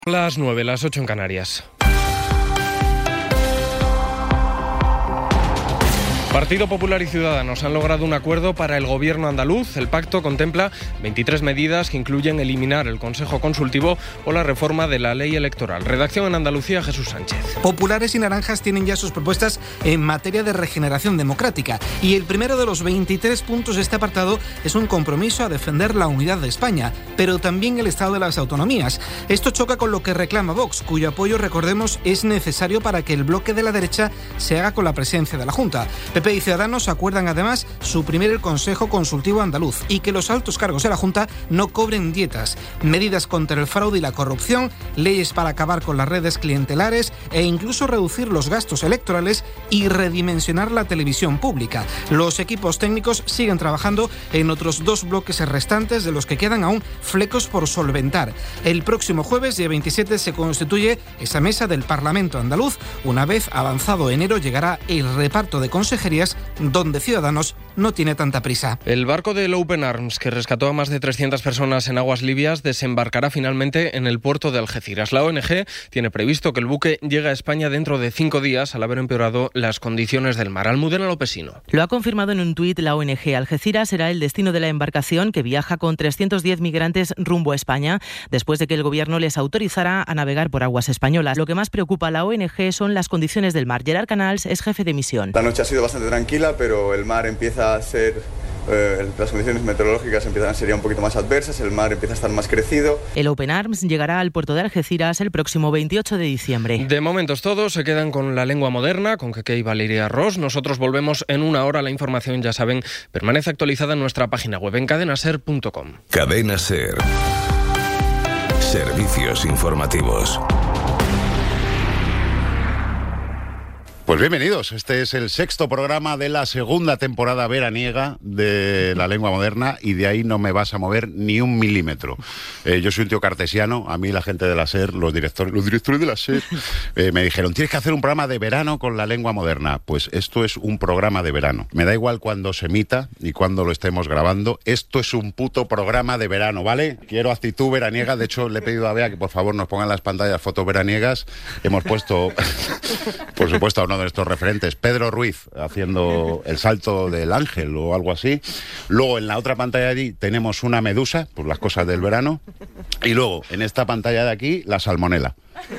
Las 9, las 8 en Canarias. Partido Popular y Ciudadanos han logrado un acuerdo para el gobierno andaluz. El pacto contempla 23 medidas que incluyen eliminar el Consejo Consultivo o la reforma de la ley electoral. Redacción en Andalucía, Jesús Sánchez. Populares y naranjas tienen ya sus propuestas en materia de regeneración democrática. Y el primero de los 23 puntos de este apartado es un compromiso a defender la unidad de España, pero también el estado de las autonomías. Esto choca con lo que reclama Vox, cuyo apoyo, recordemos, es necesario para que el bloque de la derecha se haga con la presidencia de la Junta. PP y Ciudadanos acuerdan además suprimir el Consejo Consultivo Andaluz y que los altos cargos de la Junta no cobren dietas, medidas contra el fraude y la corrupción, leyes para acabar con las redes clientelares e incluso reducir los gastos electorales y redimensionar la televisión pública. Los equipos técnicos siguen trabajando en otros dos bloques restantes, de los que quedan aún flecos por solventar. El próximo jueves, día 27, se constituye esa mesa del Parlamento andaluz. Una vez avanzado enero llegará el reparto de consejerías, donde Ciudadanos no tiene tanta prisa. El barco del Open Arms, que rescató a más de 300 personas en aguas libias, desembarcará finalmente en el puerto de Algeciras. La ONG tiene previsto que el buque llegue a España dentro de 5 días, al haber empeorado las condiciones del mar. Almudena Lopesino. Lo ha confirmado en un tuit la ONG. Algeciras será el destino de la embarcación, que viaja con 310 migrantes rumbo a España, después de que el gobierno les autorizara a navegar por aguas españolas. Lo que más preocupa a la ONG son las condiciones del mar. Gerard Canals es jefe de misión. La noche ha sido bastante tranquila, pero el mar empieza a ser, las condiciones meteorológicas empiezan a ser ya un poquito más adversas, el mar empieza a estar más crecido. El Open Arms llegará al puerto de Algeciras el próximo 28 de diciembre. De momento es todo, se quedan con la lengua moderna, con Keke y Valeria Ross. Nosotros volvemos en una hora. La información, ya saben, permanece actualizada en nuestra página web en cadenaser.com. Cadena Ser. Servicios informativos. Pues bienvenidos, este es el 6º programa de la segunda temporada veraniega de La Lengua Moderna, y de ahí no me vas a mover ni un milímetro. Yo soy un tío cartesiano. A mí la gente de la SER, los directores de la SER, me dijeron: tienes que hacer un programa de verano con La Lengua Moderna. Pues esto es un programa de verano. Me da igual cuando se emita y cuando lo estemos grabando. Esto es un puto programa de verano, ¿vale? Quiero actitud veraniega. De hecho, le he pedido a Bea que por favor nos pongan en las pantallas fotos veraniegas. Hemos puesto, por supuesto, a uno de estos referentes, Pedro Ruiz, haciendo el salto del ángel o algo así. Luego en la otra pantalla de allí tenemos una medusa, pues las cosas del verano. Y luego en esta pantalla de aquí, la salmonela.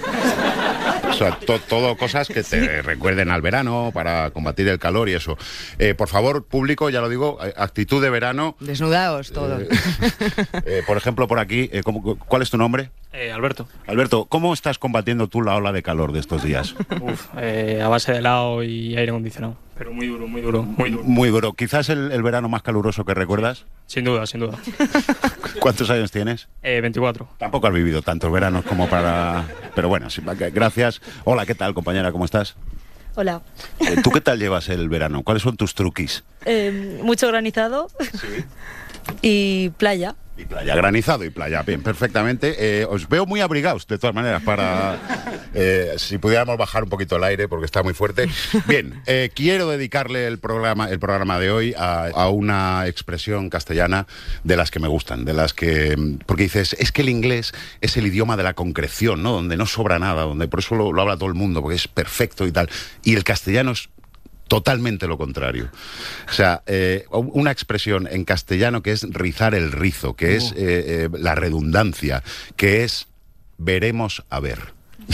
O sea, todo cosas que te recuerden al verano, para combatir el calor y eso. Por favor, público, ya lo digo, actitud de verano. Desnudaos todos. Por ejemplo, por aquí, ¿cuál es tu nombre? Alberto. Alberto, ¿cómo estás combatiendo tú la ola de calor de estos días? A base de helado y aire acondicionado. Pero muy duro, muy duro, muy duro. Muy duro. ¿Quizás el verano más caluroso que recuerdas? Sin duda, sin duda. ¿Cuántos años tienes? 24. Tampoco has vivido tantos veranos como para... Pero bueno, sí, gracias. Hola, ¿qué tal, compañera? ¿Cómo estás? Hola. ¿Tú qué tal llevas el verano? ¿Cuáles son tus truquis? Mucho granizado. Sí. Y playa. Y playa, granizado y playa, bien, perfectamente. Os veo muy abrigados, de todas maneras, para... si pudiéramos bajar un poquito el aire, porque está muy fuerte. Bien, quiero dedicarle el programa de hoy a una expresión castellana de las que me gustan, de las que... Porque dices, es que el inglés es el idioma de la concreción, ¿no? Donde no sobra nada, donde por eso lo habla todo el mundo, porque es perfecto y tal. Y el castellano es totalmente lo contrario. O sea, una expresión en castellano que es rizar el rizo, que es la redundancia, que es veremos a ver.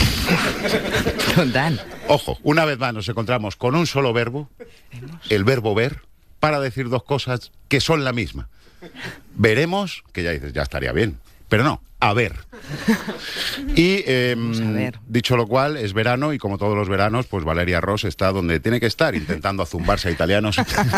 Ojo, una vez más nos encontramos con un solo verbo, el verbo ver, para decir dos cosas que son la misma. Veremos, que ya dices, ya estaría bien, pero no, a ver. Y dicho lo cual, es verano, y como todos los veranos, pues Valeria Ross está donde tiene que estar, intentando azumbarse a italianos.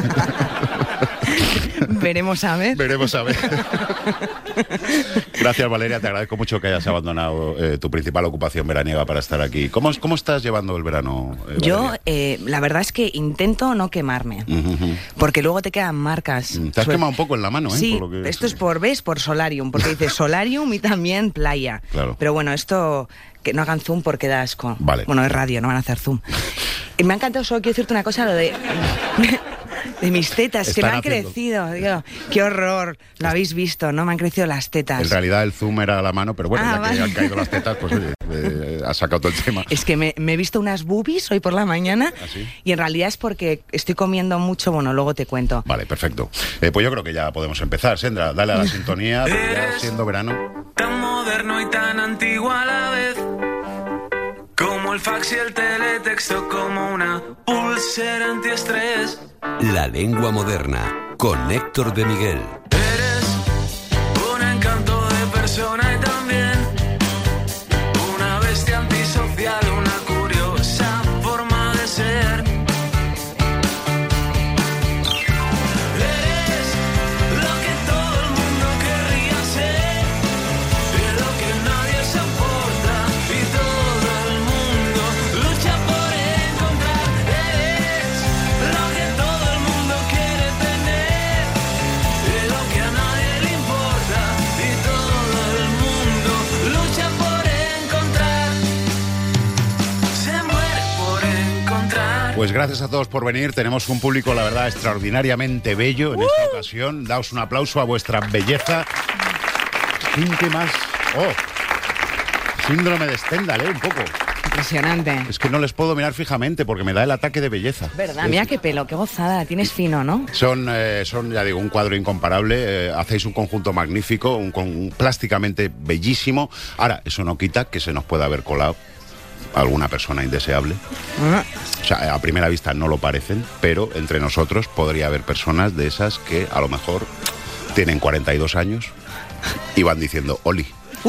Veremos a ver. Veremos a ver. Gracias, Valeria, te agradezco mucho que hayas abandonado tu principal ocupación veraniega para estar aquí. ¿Cómo estás llevando el verano, Valeria? Yo, la verdad es que intento no quemarme, porque luego te quedan marcas. Te has quemado un poco en la mano, ¿eh? Sí, por lo que... esto es por solarium, porque dices solarium y también playa. Claro. Pero bueno, esto... Que no hagan zoom porque da asco. Vale. Bueno, es radio, no van a hacer zoom. Y me ha encantado, solo quiero decirte una cosa, lo de... De mis tetas, que me Están han haciendo- crecido. Digo, qué horror. Lo habéis visto, ¿no? Me han crecido las tetas. En realidad el zoom era a la mano, pero bueno, Ah, ya que vale. han caído las tetas, pues oye, has sacado todo el tema. Es que me he visto unas boobies hoy por la mañana ¿Ah, sí? y en realidad es porque estoy comiendo mucho. Bueno, luego te cuento. Vale, perfecto. Pues yo creo que ya podemos empezar. Sendra, dale a la sintonía, ya siendo verano. Tan moderno y tan antiguo a la vez, como el fax y el teletexto, como una pulsera antiestrés. La lengua moderna, con Héctor de Miguel. Eres un encanto de persona y también una bestia antisocial, una curiosa forma de ser. Eres lo que todo el mundo querría ser, y lo que nadie soporta y todo el mundo lucha por encontrar. Eres lo que todo el mundo quiere tener, y lo que a nadie le importa y todo el mundo lucha por encontrar. Se muere por encontrar. Pues gracias a todos por venir. Tenemos un público, la verdad, extraordinariamente bello en esta ocasión. Daos un aplauso a vuestra belleza. Gente más... ¡Oh! Síndrome de Stendhal, un poco. Impresionante. Es que no les puedo mirar fijamente porque me da el ataque de belleza. ¿Verdad? Mira qué pelo, qué gozada. Tienes fino, ¿no? Son, ya digo, un cuadro incomparable. Hacéis un conjunto magnífico, plásticamente bellísimo. Ahora, eso no quita que se nos pueda haber colado alguna persona indeseable. O sea, a primera vista no lo parecen, pero entre nosotros podría haber personas de esas que a lo mejor tienen 42 años y van diciendo, Oli.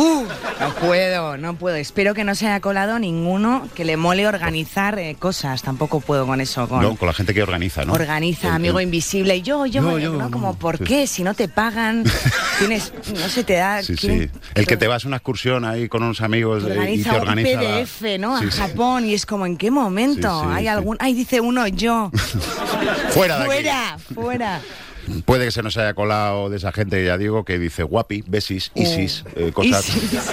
No puedo. Espero que no se haya colado ninguno que le mole organizar cosas. Tampoco puedo con eso. No, con la gente que organiza, ¿no? Organiza, amigo invisible. Y yo, ¿no? Como, ¿por qué? Si no te pagan, tienes, no sé, te da... Sí, sí. El que te vas a una excursión ahí con unos amigos y te organiza... un PDF, ¿no? Sí, a sí. Japón. Y es como, ¿en qué momento? Sí, sí, Hay sí. algún... Ay, dice uno, yo. Fuera de aquí. Fuera. Puede que se nos haya colado de esa gente, ya digo, que dice guapi, besis, isis, cosas...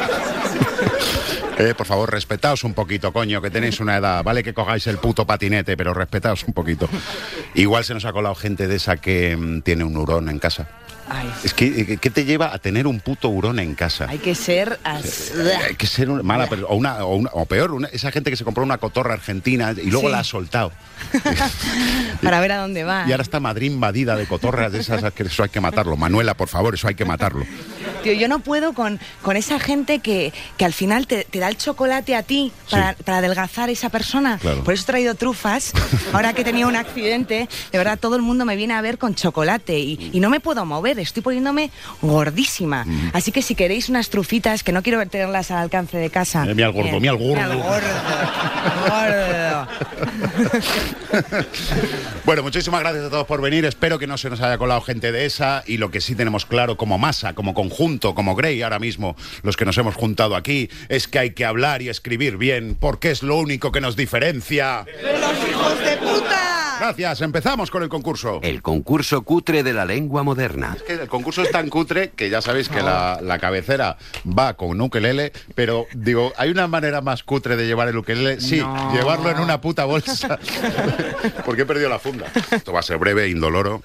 por favor, respetaos un poquito, coño, que tenéis una edad. Vale que cogáis el puto patinete, pero respetaos un poquito. Igual se nos ha colado gente de esa que tiene un hurón en casa. Ay. Es que, ¿qué te lleva a tener un puto hurón en casa? Hay que ser... Hay que ser mala, o peor, esa gente que se compró una cotorra argentina y luego Sí. la ha soltado. Para ver a dónde va. Y ahora está Madrid invadida de cotorras de esas, que eso hay que matarlo. Manuela, por favor, eso hay que matarlo. Tío, yo no puedo con esa gente que al final te da el chocolate a ti para adelgazar esa persona. Claro. Por eso he traído trufas. Ahora que he tenido un accidente, de verdad todo el mundo me viene a ver con chocolate y no me puedo mover, estoy poniéndome gordísima. Así que si queréis unas trufitas, que no quiero tenerlas al alcance de casa. Mira al gordo, mira al gordo. Gordo. Bueno, muchísimas gracias a todos por venir. Espero que no se nos haya colado gente de esa. Y lo que sí tenemos claro como masa, como conjunto, como Grey ahora mismo, los que nos hemos juntado aquí, es que hay que hablar y escribir bien, porque es lo único que nos diferencia. ¡De los hijos de puta! Gracias, empezamos con el concurso. El concurso cutre de la lengua moderna. Es que el concurso es tan cutre que ya sabéis que la cabecera va con ukelele, pero digo, ¿hay una manera más cutre de llevar el ukelele? Sí, No. llevarlo en una puta bolsa. Porque he perdido la funda. Esto va a ser breve, indoloro.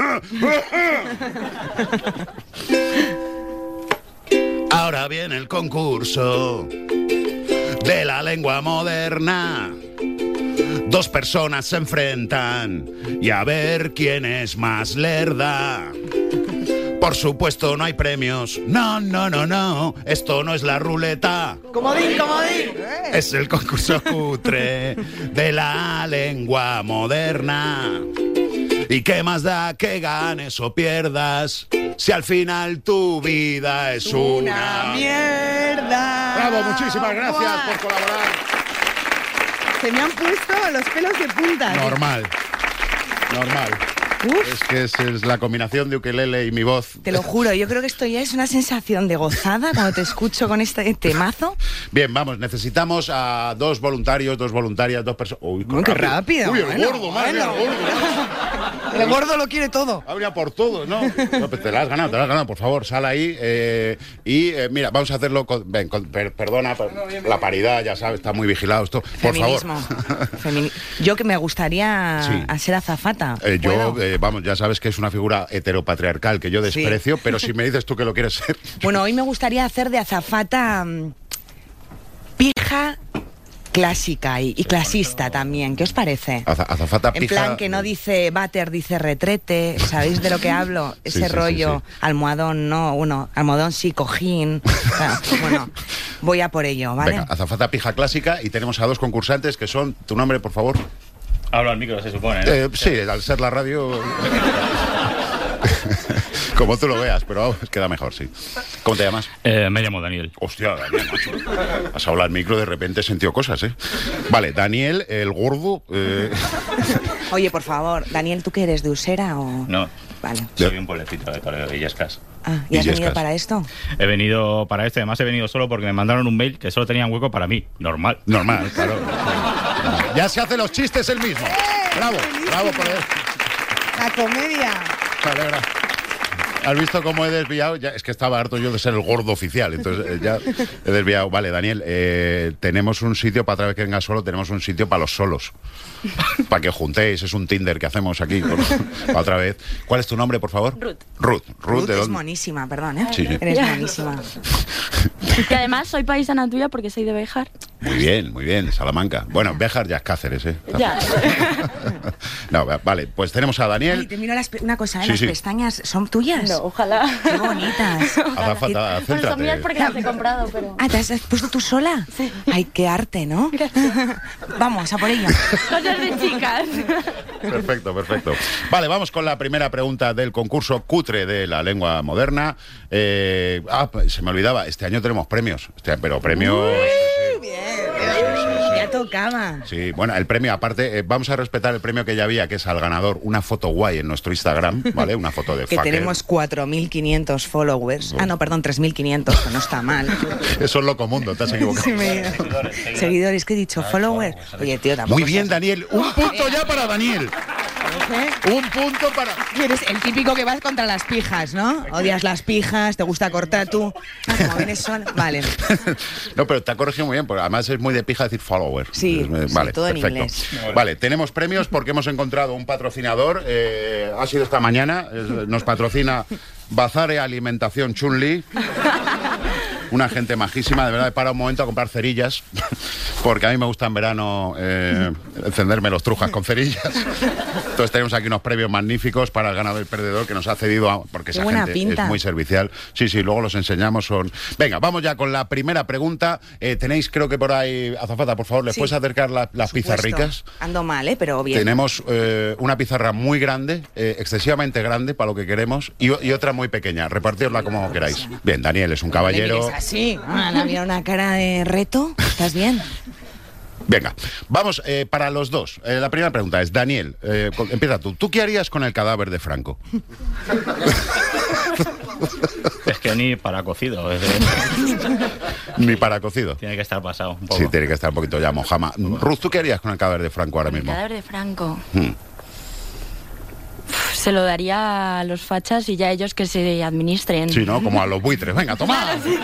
Ahora viene el concurso de la lengua moderna. Dos personas se enfrentan y a ver quién es más lerda. Por supuesto no hay premios. No, no, no, no. Esto no es la ruleta. Comodín. Es el concurso cutre de la lengua moderna. ¿Y qué más da que ganes o pierdas si al final tu vida es una mierda? ¡Bravo! Muchísimas gracias ¡Buah! por colaborar. Se me han puesto los pelos de punta. Normal. Uf. Es que es la combinación de ukelele y mi voz. Te lo juro, yo creo que esto ya es una sensación de gozada cuando te escucho con este temazo. Bien, vamos, necesitamos a dos voluntarios, dos voluntarias, dos personas. Uy, Qué rápido. Uy, el bueno, gordo, madre mía, el gordo. El gordo lo quiere todo. Habría por todo, ¿no? No, pues te la has ganado, por favor, sal ahí. Mira, vamos a hacerlo perdona, la paridad, ya sabes, está muy vigilado esto. Por Feminismo. favor. Yo que me gustaría Sí. ser azafata. Vamos, ya sabes que es una figura heteropatriarcal que yo desprecio, pero si me dices tú que lo quieres ser. Bueno, hoy me gustaría hacer de azafata pija clásica y clasista también. ¿Qué os parece? Azafata En pija. plan que no dice váter, dice retrete. ¿Sabéis de lo que hablo? Ese sí, rollo. sí. Almohadón, no. Bueno, almohadón sí, cojín. O sea, bueno, voy a por ello, ¿vale? Venga, azafata pija clásica, y tenemos a dos concursantes que son, tu nombre, por favor. Hablo al micro, se supone, ¿no? Sí, al ser la radio... Como tú lo veas, pero vamos, queda mejor, sí. ¿Cómo te llamas? Me llamo Daniel. Hostia, Daniel, macho. Has hablado al micro, de repente he sentido cosas, ¿eh? Vale, Daniel, el gordo... Oye, por favor, Daniel, ¿tú qué eres, de Usera o...? No, Vale. soy un pueblecito de Toledo, de Illescas. Ah, ¿y has venido Illescas. para esto? He venido para esto, además he venido solo porque me mandaron un mail que solo tenían hueco para mí. Normal. Normal, claro. Ya se hace los chistes él mismo. Bravo, bravo por él. La comedia. Vale, verdad. ¿Has visto cómo he desviado? Ya, es que estaba harto yo de ser el gordo oficial, entonces ya he desviado. Vale, Daniel, tenemos un sitio, para otra vez que vengas solo, tenemos un sitio para los solos. Para que os juntéis, es un Tinder que hacemos aquí para otra vez. ¿Cuál es tu nombre, por favor? Ruth. Ruth, Ruth ¿de es dónde? monísima, perdón, ¿eh? Sí, sí. Eres Ya. monísima. Y además soy paisana tuya porque soy de Béjar. Muy bien, Salamanca. Bueno, Béjar ya es Cáceres, ¿eh? Ya. No, vale, pues tenemos a Ay, Daniel. te miro una cosa, ¿eh? Sí, Las sí. pestañas son tuyas. No, ojalá. Qué bonitas. Azafata, Bueno, son mías céntrate. porque las he comprado, pero... Ah, ¿te has puesto tú sola? Sí. Ay, qué arte, ¿no? Vamos, a por ello. Cosas de chicas. Perfecto, perfecto. Vale, vamos con la primera pregunta del concurso cutre de la lengua moderna. Se me olvidaba, este año tenemos premios. Pero premios... Ya tocaba. Sí, bueno, el premio aparte, vamos a respetar el premio que ya había, que es al ganador una foto guay en nuestro Instagram, ¿vale? Una foto de Que fucker. tenemos 4.500 followers. Ah, no, perdón, 3.500, que no está mal. Eso es loco mundo, te has equivocado. Sí, seguidores, ¿qué he dicho? Followers. Oye, tío, tampoco... Muy bien, Daniel. Un punto ya para Daniel. Un punto para... Eres el típico que vas contra las pijas, ¿no? Odias las pijas, te gusta cortar tú. Ah, como vienes sola. Vale. No, pero te ha corregido muy bien, porque además es muy de pija decir follower. Sí, Vale, todo en perfecto. inglés. Vale, tenemos premios porque hemos encontrado un patrocinador. Ha sido esta mañana. Nos patrocina Bazare Alimentación Chun-Li. Una gente majísima, de verdad he parado un momento a comprar cerillas, porque a mí me gusta en verano encenderme los trujas con cerillas. Entonces tenemos aquí unos premios magníficos para el ganador y el perdedor que nos ha cedido, porque esa buena gente pinta. es muy servicial. Sí, luego los enseñamos. Venga, vamos ya con la primera pregunta. Tenéis, creo que por ahí, azafata, por favor, ¿les Sí. puedes acercar las pizzas ricas? Ando mal, pero bien. Tenemos una pizarra muy grande, excesivamente grande para lo que queremos, y otra muy pequeña. Repartirla como queráis. Bien, Daniel es un caballero. Sí, mira una cara de reto. ¿Estás bien? Venga, vamos para los dos. La primera pregunta es, Daniel, empieza tú. ¿Tú qué harías con el cadáver de Franco? Es que ni para cocido. Ni para cocido. Tiene que estar pasado un poco. Sí, tiene que estar un poquito ya mojama. Ruth, ¿tú qué harías con el cadáver de Franco ahora El mismo? cadáver de Franco. Hmm. Se lo daría a los fachas y ya ellos que se administren. Sí, ¿no? Como a los buitres. Venga, toma.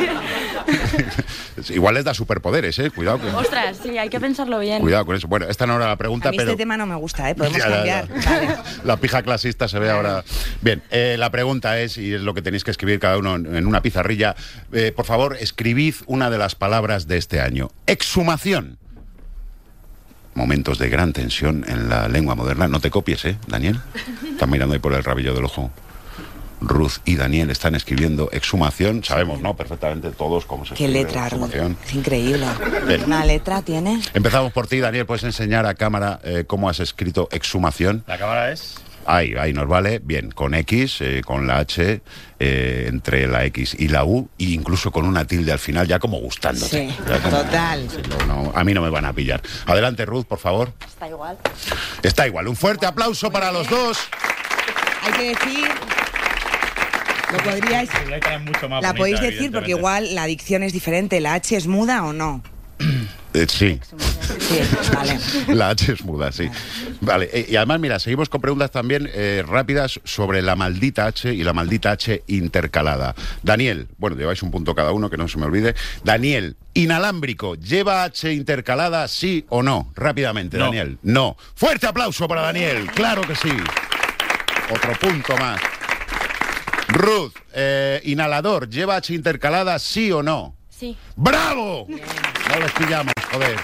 Igual les da superpoderes, Cuidado con, Ostras, sí, hay que pensarlo bien. cuidado con eso. Bueno, esta no era la pregunta, A mí pero... este tema no me gusta, podemos Ya. cambiar. Vale. La pija clasista se ve ahora. Bien, la pregunta es, y es lo que tenéis que escribir cada uno en una pizarrilla, por favor, escribid una de las palabras de este año. Exhumación. Momentos de gran tensión en la lengua moderna. No te copies, Daniel. Están mirando ahí por el rabillo del ojo. Ruth y Daniel están escribiendo exhumación. Sabemos, ¿no? Perfectamente todos cómo se Qué escribe letra, Ruth. exhumación. Es increíble. Bien. Una letra tiene. Empezamos por ti, Daniel. ¿Puedes enseñar a cámara cómo has escrito exhumación? La cámara es... Ahí nos vale. Bien, con X, con la H, entre la X y la U, e incluso con una tilde al final, ya como gustándote. Sí, Ya como- total. Sí, no, a mí no me van a pillar. Adelante, Ruth, por favor. Está igual. Está igual. Un fuerte aplauso para los dos. Hay que decir... Lo podríais... La letra es mucho más La bonita, podéis decir porque evidentemente. igual la dicción es diferente. ¿La H es muda o no? Sí. Sí, vale. La H es muda, sí. Vale, y además, mira, seguimos con preguntas también rápidas sobre la maldita H y la maldita H intercalada. Daniel, bueno, lleváis un punto cada uno, que no se me olvide. Daniel, inalámbrico, ¿lleva H intercalada, sí o no? Rápidamente, No. Daniel. No. Fuerte aplauso para Daniel, claro que sí. Otro punto más. Ruth, inhalador, ¿lleva H intercalada, sí o no? Sí. ¡Bravo! No les pillamos, joder.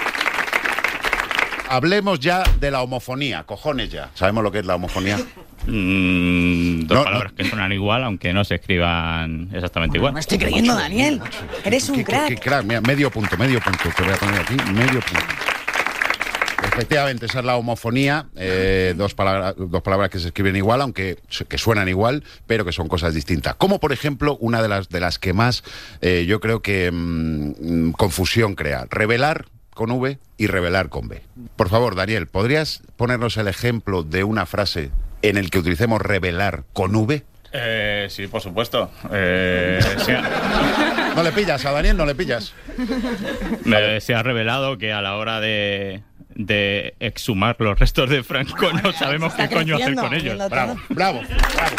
Hablemos ya de la homofonía, cojones ya. ¿Sabemos lo que es la homofonía? Dos palabras que suenan igual, aunque no se escriban exactamente igual. Me estoy creyendo, Daniel. Eres un Qué crack. crack, mira, medio punto. Te voy a poner aquí, medio punto. Efectivamente, esa es la homofonía, dos palabras que se escriben igual, aunque que suenan igual, pero que son cosas distintas. Como, por ejemplo, una de las que más yo creo que confusión crea. Revelar con V y revelar con B. Por favor, Daniel, ¿podrías ponernos el ejemplo de una frase en el que utilicemos revelar con V? Sí, por supuesto. Sí. ¿No le pillas a Daniel? ¿No le pillas? Se ha revelado que a la hora de exhumar los restos de Franco no sabemos qué coño hacer con ellos. Bravo, bravo, bravo.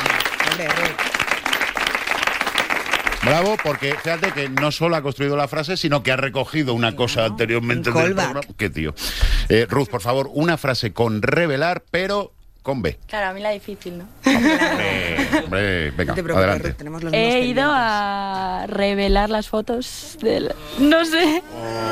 Bravo, porque fíjate que no solo ha construido la frase, sino que ha recogido una cosa anteriormente del programa. ¿Qué tío? Ruth, por favor, una frase con revelar, pero con B. Claro, a mí la difícil, ¿no? Hombre, venga, adelante. Ruth, tenemos los He ido a revelar las fotos del... No sé.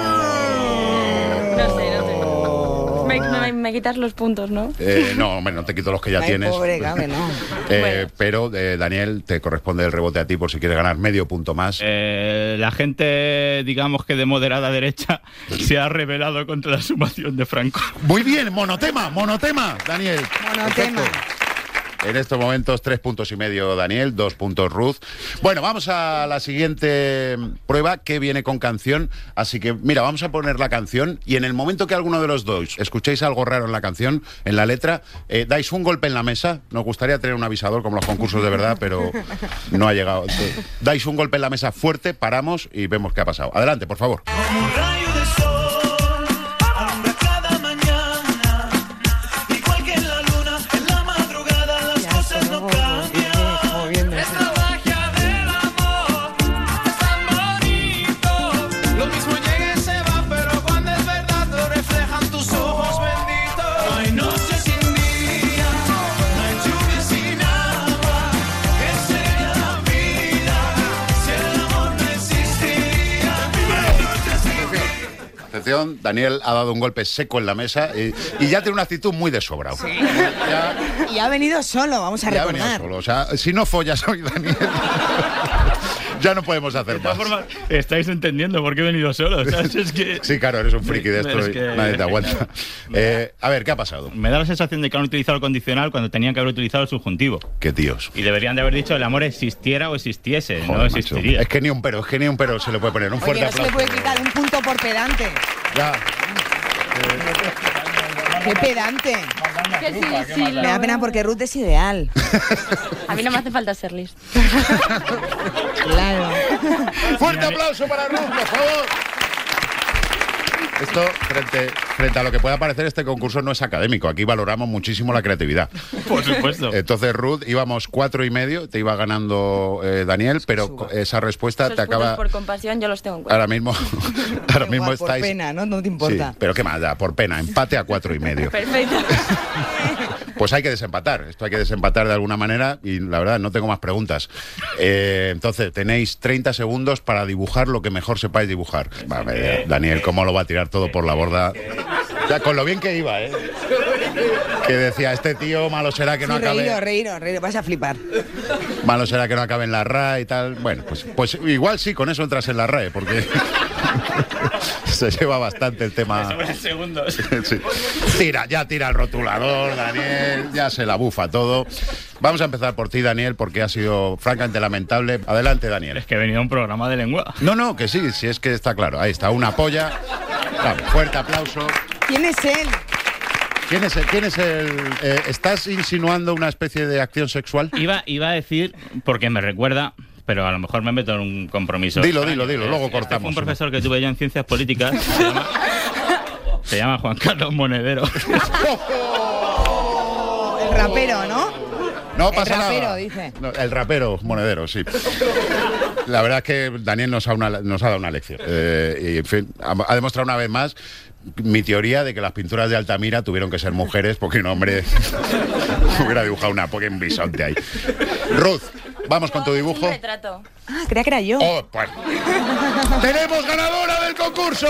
No sé. Me quitas los puntos, ¿no? No, hombre, no te quito los que ya tienes. Pobre, Gabe, no. Pero, Daniel, te corresponde el rebote a ti por si quieres ganar medio punto más. La gente, digamos que de moderada derecha, se ha rebelado contra la sumación de Franco. Muy bien, monotema, Daniel. Monotema. Perfecto. En estos momentos 3,5 puntos Daniel, 2 puntos Ruth. Bueno, vamos a la siguiente prueba que viene con canción. Así que, mira, vamos a poner la canción y en el momento que alguno de los dos escuchéis algo raro en la canción, en la letra, dais un golpe en la mesa. Nos gustaría tener un avisador como los concursos de verdad, pero no ha llegado. Dais un golpe en la mesa fuerte, paramos y vemos qué ha pasado. Adelante, por favor. Como un rayo de sol, alumbra cada mañana, igual que la luna en la madrugada, las cosas no cambian. Es la magia del amor, es tan bonito. Lo mismo llega y se va, pero cuando es verdad lo reflejan tus ojos benditos. No hay noche sin día, no hay lluvia sin agua. ¿Qué sería la vida si el amor no existiera? Atención, Daniel ha dado un golpe seco en la mesa y ya tiene una actitud muy de sobrado. Sí. Y ha venido solo, vamos a Ya ha venido recordar. solo. O sea, si no follas hoy, Daniel, ya no podemos hacer De todas más. formas, estáis entendiendo por qué he venido solo. ¿Sabes? Es que... Sí, claro, eres un friki de esto Es y que- nadie te aguanta. A ver, ¿qué ha pasado? Me da la sensación de que han utilizado el condicional cuando tenían que haber utilizado el subjuntivo. Qué tíos. Y deberían de haber dicho el amor existiera o existiese, Joder, no macho. existiría. Es que ni un pero se le puede poner. Un Oye, fuerte no se le aplauso. puede quitar un punto por pedante. Ya. ¡Qué pedante! Que sí, Me da pena porque Ruth es ideal. A mí no me hace falta ser lista. Claro. Fuerte aplauso para Ruth, por favor. Esto, frente a lo que pueda parecer, este concurso no es académico. Aquí valoramos muchísimo la creatividad. Por supuesto. Entonces, Ruth, íbamos 4,5, te iba ganando Daniel, pero esa respuesta Esos te puntos acaba... por compasión yo los tengo en cuenta. Ahora mismo Igual, por estáis... pena, ¿no? No te importa. Sí, pero qué más da, por pena, empate a 4,5. Perfecto. Pues hay que desempatar, esto hay que desempatar de alguna manera y la verdad no tengo más preguntas. Entonces, tenéis 30 segundos para dibujar lo que mejor sepáis dibujar. Vale, Daniel, ¿cómo lo va a tirar todo por la borda? Ya, con lo bien que iba, ¿eh? Que decía, este tío malo será que no Sí, acabe... reíros, vas a flipar. Malo será que no acabe en la RAE y tal. Bueno, pues igual sí, con eso entras en la RAE, porque se lleva bastante el tema. Sobre segundos. Sí. Tira el rotulador, Daniel, ya se la bufa todo. Vamos a empezar por ti, Daniel, porque ha sido francamente lamentable. Adelante, Daniel. Es que he venido a un programa de lengua. No, que sí, es que está claro. Ahí está, una polla. Claro, fuerte aplauso. ¿Quién es él? ¿Quién es el...? ¿Estás insinuando una especie de acción sexual? Iba a decir, porque me recuerda, pero a lo mejor me meto en un compromiso. Dilo, extraño. luego Fue cortamos. un profesor que tuve yo en Ciencias Políticas, Se llama Juan Carlos Monedero. El rapero, ¿no? No pasa el rapero, nada. Dice. No, el rapero Monedero, sí. La verdad es que Daniel nos ha dado una lección. Y, en fin, ha demostrado una vez más mi teoría de que las pinturas de Altamira tuvieron que ser mujeres porque un hombre hubiera dibujado un bisonte ahí. Ruth, vamos con tu dibujo. Un retrato. Ah, creía que era yo. Oh, pues. ¡Tenemos ganadora del concurso!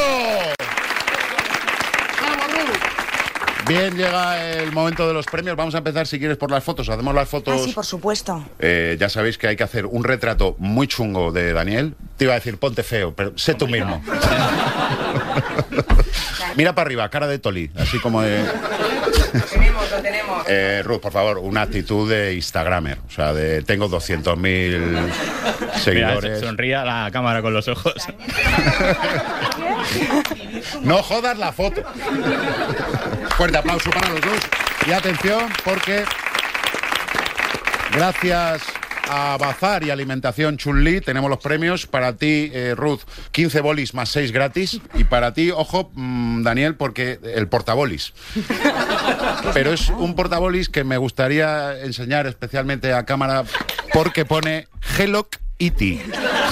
¡Vamos, Ruth! Bien, llega el momento de los premios. Vamos a empezar, si quieres, por las fotos. Hacemos las fotos. Ah, sí, por supuesto. Ya sabéis que hay que hacer un retrato muy chungo de Daniel. Te iba a decir, ponte feo, pero sé tú mismo. Mira para arriba, cara de Toli, así como de... Lo tenemos. Ruth, por favor, una actitud de Instagramer. O sea, de tengo 200.000 seguidores. Mira, sonríe a la cámara con los ojos. No jodas la foto. Fuerte aplauso para los dos. Y atención, porque gracias a Bazar y Alimentación Chun-Li tenemos los premios. Para ti, Ruth, 15 bolis más 6 gratis. Y para ti, ojo, Daniel, porque el portabolis. Pero es un portabolis que me gustaría enseñar especialmente a cámara porque pone Hello Kitty.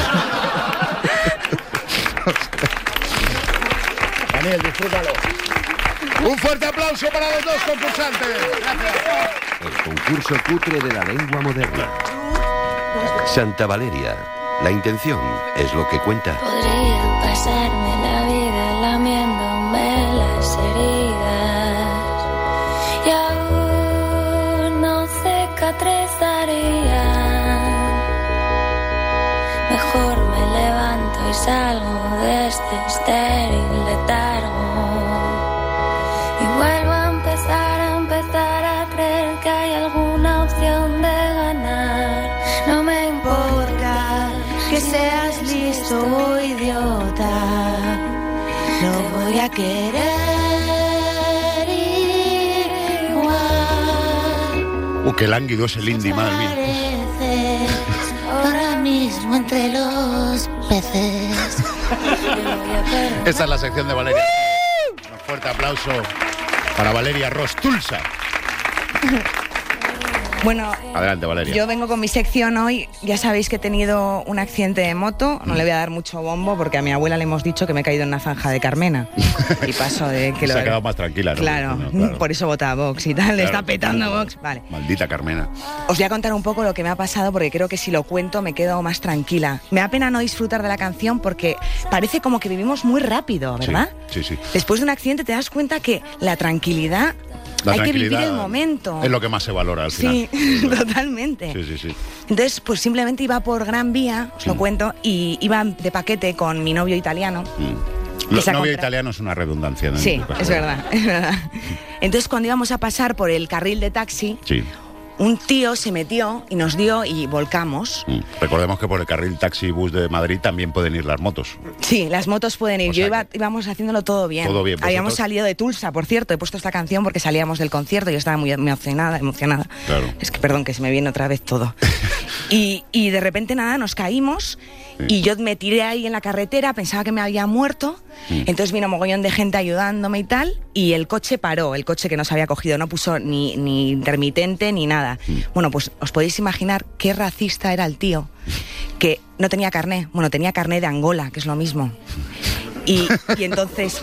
Daniel, disfrútalo. Un fuerte aplauso para los dos concursantes. Gracias. El concurso cutre de la lengua moderna. Santa Valeria. La intención es lo que cuenta. Podría pasarme la vida lamiéndome las heridas y aún no cicatrizarían. Mejor me levanto y salgo de este estéril letargo y vuelvo a empezar a creer que hay alguna opción de ganar. No me importa que seas listo o idiota, no voy a querer igual. Qué lánguido es el indie, madre mía. Ahora mismo entre los peces. Esta es la sección de Valeria. Un fuerte aplauso para Valeria Rostulsa. Bueno, adelante, Valeria. Yo vengo con mi sección hoy. Ya sabéis que he tenido un accidente de moto. No le voy a dar mucho bombo porque a mi abuela le hemos dicho que me he caído en una zanja de Carmena. Y paso de que se ha quedado más tranquila, ¿no? Claro, por eso vota a Vox y tal. Le está petando Vox. Vale. Maldita Carmena. Os voy a contar un poco lo que me ha pasado porque creo que si lo cuento me quedo más tranquila. Me da pena no disfrutar de la canción porque parece como que vivimos muy rápido, ¿verdad? Sí, sí. Después de un accidente te das cuenta que la tranquilidad... Hay que vivir el momento. Es lo que más se valora al final. Sí, totalmente. Sí. Entonces, pues simplemente iba por Gran Vía, os lo cuento, y iba de paquete con mi novio italiano. Los novios italianos es una redundancia, ¿no? Sí, es verdad. Entonces, cuando íbamos a pasar por el carril de taxi... Sí. Un tío se metió y nos dio y volcamos. Recordemos que por el carril taxi-bus de Madrid también pueden ir las motos. Sí, las motos pueden ir. Íbamos haciéndolo todo bien. Todo bien. Habíamos salido de Tulsa, por cierto. He puesto esta canción porque salíamos del concierto y yo estaba muy emocionada. Claro. Es que, perdón, que se me viene otra vez todo. y de repente, nada, nos caímos y yo me tiré ahí en la carretera, pensaba que me había muerto. Entonces vino mogollón de gente ayudándome y tal, y el coche paró, el coche que nos había cogido, no puso ni intermitente ni nada. Bueno, pues os podéis imaginar qué racista era el tío, que no tenía carné, tenía carné de Angola, que es lo mismo. Y entonces...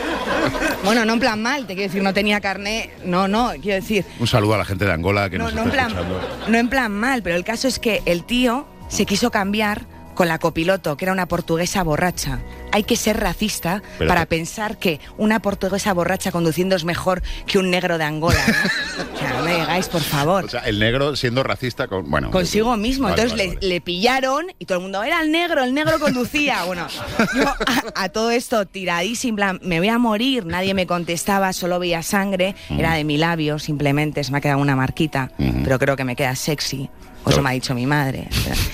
Bueno, no en plan mal, te quiero decir, no tenía carné, no, quiero decir... Un saludo a la gente de Angola que nos está escuchando. No en plan mal, pero el caso es que el tío se quiso cambiar con la copiloto, que era una portuguesa borracha. Hay que ser racista para pensar que una portuguesa borracha conduciendo es mejor que un negro de Angola, ¿no? O sea, no me digáis, por favor. O sea, el negro siendo racista consigo mismo. Vale, entonces le pillaron y todo el mundo, era el negro conducía. Bueno, yo a todo esto tiradísimo, en plan, me voy a morir, nadie me contestaba, solo veía sangre, era de mi labio, simplemente, se me ha quedado una marquita, pero creo que me queda sexy, o eso me ha dicho mi madre.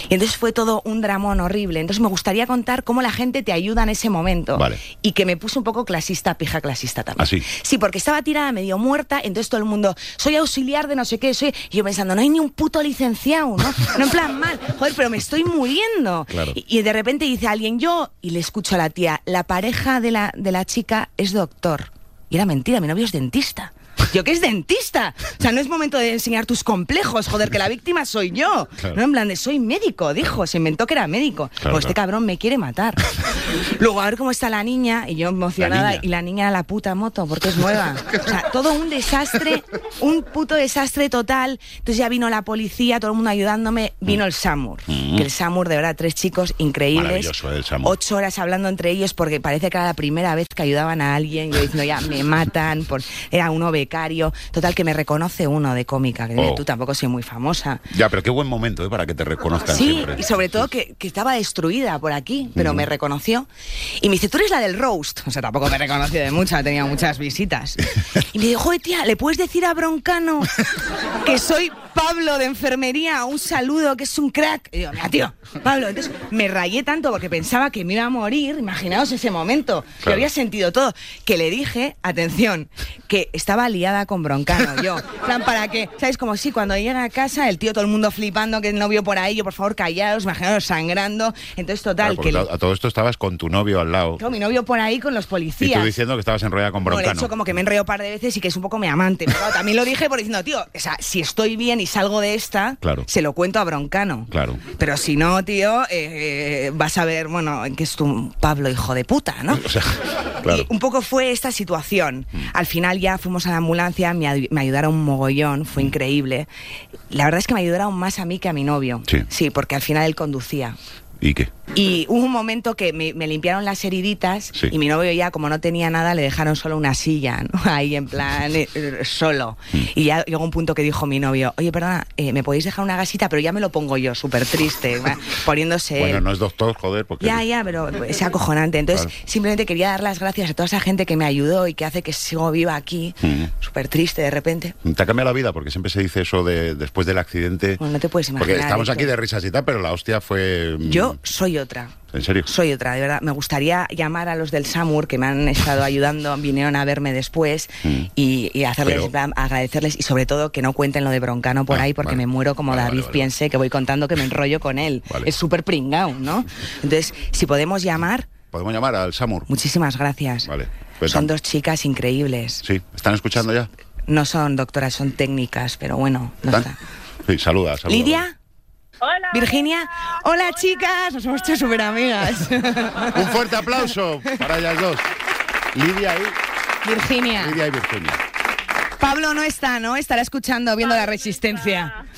Y entonces fue todo un dramón horrible. Entonces me gustaría contar cómo la gente te ayuda en ese momento. Vale. Y que me puse un poco clasista, pija clasista también. ¿Ah, sí? Sí, porque estaba tirada medio muerta, entonces todo el mundo, soy auxiliar de no sé qué, soy... Y yo pensando, no hay ni un puto licenciado, ¿no? No en plan mal, joder, pero me estoy muriendo. Claro. Y de repente dice alguien, yo, y le escucho a la tía, la pareja de la chica es doctor. Y era mentira, mi novio es dentista. ¿Yo qué es dentista? O sea, no es momento de enseñar tus complejos, joder, que la víctima soy yo. Claro. No, en plan de soy médico, dijo, se inventó que era médico. Claro, Pues este cabrón me quiere matar. Luego, a ver cómo está la niña, y yo emocionada, y la niña era la puta moto, porque es nueva. O sea, todo un desastre, un puto desastre total. Entonces ya vino la policía, todo el mundo ayudándome, vino el SAMUR. Que el SAMUR, de verdad, 3 chicos increíbles. Maravilloso el SAMUR. 8 horas hablando entre ellos, porque parece que era la primera vez que ayudaban a alguien. Yo diciendo, ya, me matan, era uno becario. Total, que me reconoce uno de cómica, que dice, tú tampoco soy muy famosa. Ya, pero qué buen momento, para que te reconozcan Sí, siempre. y sobre todo que estaba destruida por aquí, pero me reconoció. Y me dice, tú eres la del roast. O sea, tampoco me reconoció de mucho, tenía muchas visitas. Y me dijo, joder, tía, ¿le puedes decir a Broncano que soy Pablo de enfermería? Un saludo, que es un crack. Y digo, mira, tío, Pablo. Entonces me rayé tanto porque pensaba que me iba a morir. Imaginaos ese momento. Claro. Yo había sentido todo. Que le dije, atención, que estaba liada con Broncano, yo. En plan, para que, ¿sabes? Como si cuando llega a casa, el tío, todo el mundo flipando, que el novio por ahí, yo, por favor, callaos, imaginaos sangrando. Entonces, total, Claro, a todo esto estabas con tu novio al lado. mi novio por ahí con los Y policías. tú diciendo que estabas enrollada con Bueno, Broncano. de hecho, como que me enrollo un par de veces y que es un poco mi amante. Pero claro, también lo dije por diciendo, tío, o sea, si estoy bien y salgo de esta, Claro. se lo cuento a Broncano. Claro. Pero si no, tío, vas a ver, bueno, que es tu Pablo, hijo de puta, ¿no? O sea, claro. Y un poco fue esta situación. Al final ya fuimos a la ambulancia, me ayudaron un mogollón, fue increíble. La verdad es que me ayudaron más a mí que a mi novio. Sí. Porque al final él conducía. ¿Y qué? Y hubo un momento que me limpiaron las heriditas y mi novio ya, como no tenía nada, le dejaron solo una silla, ¿no? Ahí en plan, solo. Y ya llegó un punto que dijo mi novio, oye, perdona, ¿me podéis dejar una gasita? Pero ya me lo pongo yo, súper triste, poniéndose... Bueno, no es doctor, joder, porque... Ya, pero es acojonante. Entonces, simplemente quería dar las gracias a toda esa gente que me ayudó y que hace que sigo viva aquí, súper triste de repente. Te ha cambiado la vida, porque siempre se dice eso de después del accidente... Bueno, no te puedes imaginar. Porque estamos aquí Héctor. de risas y tal, pero la hostia fue... Yo soy otra. ¿En serio? Soy otra, de verdad. Me gustaría llamar a los del SAMUR que me han estado ayudando, vinieron a verme después y hacerles, agradecerles y sobre todo que no cuenten lo de Broncano por ahí porque me muero como David piense que voy contando que me enrollo con él. Es súper pringao, ¿no? Entonces, si podemos llamar... Podemos llamar al SAMUR. Muchísimas gracias. Vale. Pues son 2 chicas increíbles. Sí, ¿están escuchando ya? No son doctoras, son técnicas, pero bueno. No está. Sí, saluda. ¿Lidia? Hola. ¿Virginia? Hola, chicas, nos hemos hecho súper amigas. Un fuerte aplauso para ellas dos. Lidia y Virginia. Virginia. Pablo no está, ¿no? Estará escuchando, viendo La Resistencia.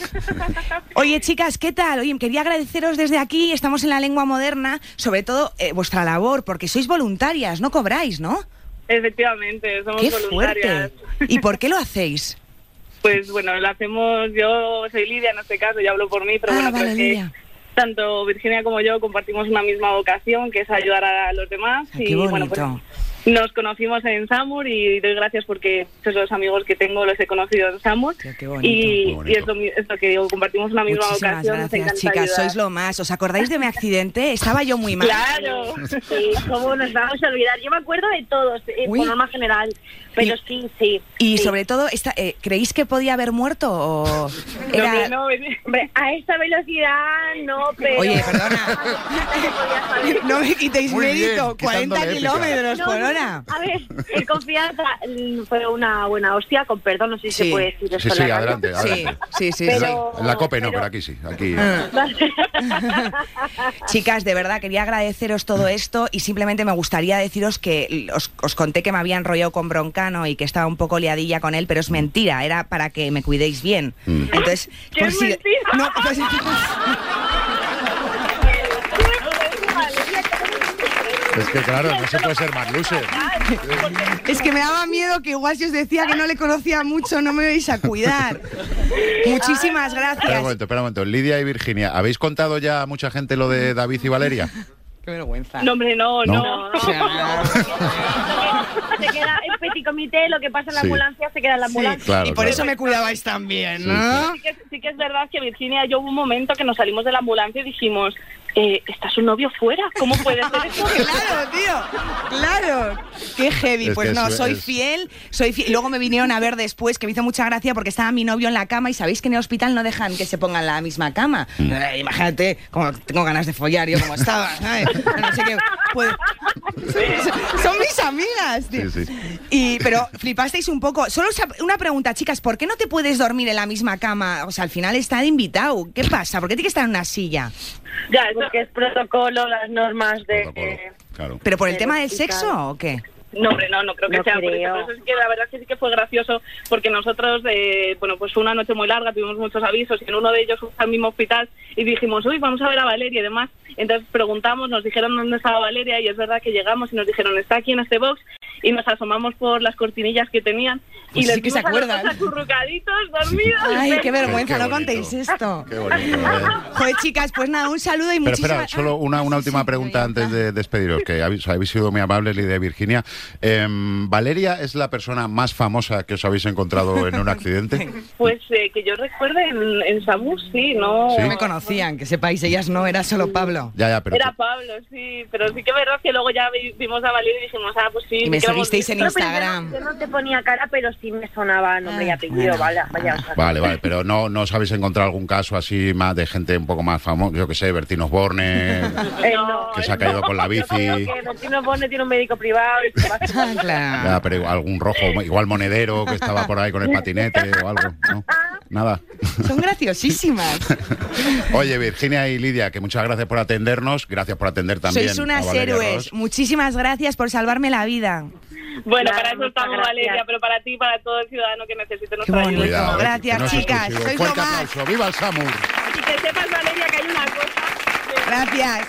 Oye, chicas, ¿qué tal? Oye, quería agradeceros desde aquí, estamos en La Lengua Moderna, sobre todo vuestra labor, porque sois voluntarias, no cobráis, ¿no? Efectivamente, somos ¡Qué voluntarias. fuerte! ¿Y por qué lo hacéis? Pues bueno, lo hacemos, yo soy Lidia en este caso, yo hablo por mí, pero bueno, vale, creo que Lidia. tanto Virginia como yo compartimos una misma vocación, que es ayudar a los demás. Qué Y bonito. bueno, pues nos conocimos en SAMUR y doy gracias porque muchos de los amigos que tengo los he conocido en SAMUR. Qué bonito. Y es lo que digo, compartimos una misma Muchísimas vocación. nos gracias, encanta chicas, ayudar. sois lo más. ¿Os acordáis de mi accidente? Estaba yo muy mal. Claro. Sí, cómo nos vamos a olvidar. Yo me acuerdo de todos, por norma general, pero sí. Y sobre todo, ¿creéis que podía haber muerto o era... Hombre, a esta velocidad no, pero... Oye, perdona. No me quitéis Muy bien, mérito, 40 quitándole kilómetros por hora. A ver, en confianza, fue una buena hostia, con perdón, no sé si se puede decir esto. Sí, en la radio. adelante. Sí. Pero- En la COPE no, pero aquí sí. Aquí. Chicas, de verdad, quería agradeceros todo esto y simplemente me gustaría deciros que os conté que me había enrollado con Broncano y que estaba un poco liadilla con él, pero es mentira, era para que me cuidéis bien. Entonces, ¡Qué mentira! No, pues- Es que claro, no se puede ser más loser. Es que me daba miedo que igual si os decía que no le conocía mucho, no me vais a cuidar. Muchísimas gracias. Espera un momento. Lidia y Virginia, ¿habéis contado ya a mucha gente lo de David y Valeria? Qué vergüenza. No, hombre, no. Se queda, petit comité, lo que pasa en la Sí. ambulancia se queda en la ambulancia. Claro, y por claro. eso me cuidabais también, Sí, ¿no? Sí que es verdad que Virginia, yo hubo un momento que nos salimos de la ambulancia y dijimos, ¿está su novio fuera? ¿Cómo puede ser eso? Claro, tío, claro. Qué heavy. Es Pues que no, es- soy fiel. Y luego me vinieron a ver después, que me hizo mucha gracia porque estaba mi novio en la cama y sabéis que en el hospital no dejan que se pongan en la misma cama. Imagínate, como tengo ganas de follar yo como estaba. ¿sabes? No sé qué. Pues, son mis amigas, tío. Sí, sí. Pero flipasteis un poco. Solo una pregunta, chicas, ¿por qué no te puedes dormir en la misma cama? O sea, al final está de invitado. ¿Qué pasa? ¿Por qué tiene que estar en una silla? Ya, eso que es protocolo, las normas de... Claro. ¿Pero por el Del tema del hospital. sexo o qué? No, hombre, no creo que No sea por creo. eso. Por eso sí que la verdad es que sí que fue gracioso, porque nosotros, bueno, pues fue una noche muy larga, tuvimos muchos avisos, y en uno de ellos fue al mismo hospital, y dijimos, uy, vamos a ver a Valeria y demás. Entonces preguntamos, nos dijeron dónde estaba Valeria, y es verdad que llegamos y nos dijeron, está aquí en este box, y nos asomamos por las cortinillas que tenían, Pues y sí les que se vimos a los acuerdan. dos acurrucaditos, dormidos. Ay, qué vergüenza, Qué no bonito. contéis esto. Qué bonito, Joder, chicas, pues nada, un saludo y Pero muchísimas... espera, solo una última pregunta antes de despediros, que habéis sido muy amables, Lidia y Virginia. ¿Valeria es la persona más famosa que os habéis encontrado en un accidente? Pues que yo recuerde en Samus, sí, no... ¿Sí? No me conocían, que sepáis, ellas no, era solo Pablo. Ya, pero... Era Pablo, sí, pero sí que es verdad que luego ya vimos a Valeria y dijimos, pues sí. Y me sí que vamos seguisteis en bien. Instagram. Yo no te ponía cara, pero sí me sonaba nombre y apellido, vaya. O sea, Vale, pero no os habéis encontrado algún caso así más de gente un poco más famosa, yo que sé, Bertín Osborne, no, que se ha caído con la yo bici. creo que Bertino Borne tiene un médico privado y se va a Claro. Ya, pero algún rojo, igual monedero, que estaba por ahí con el patinete o algo, ¿no? Nada. Son graciosísimas. Oye, Virginia y Lidia, que muchas gracias por atendernos, gracias por atender también Sois a unas Valeria héroes. Ross. Muchísimas gracias por salvarme la vida. Bueno, Nada, para eso muchas estamos, gracias. Valeria, pero para ti y para todo el ciudadano que necesite Qué nuestra bonito. ayuda. Cuidado, Gracias, que no es chicas. exclusivo. Sois lo Fuerte más. aplauso. ¡Viva el SAMUR! Y que sepas, Valeria, que hay una cosa... Gracias.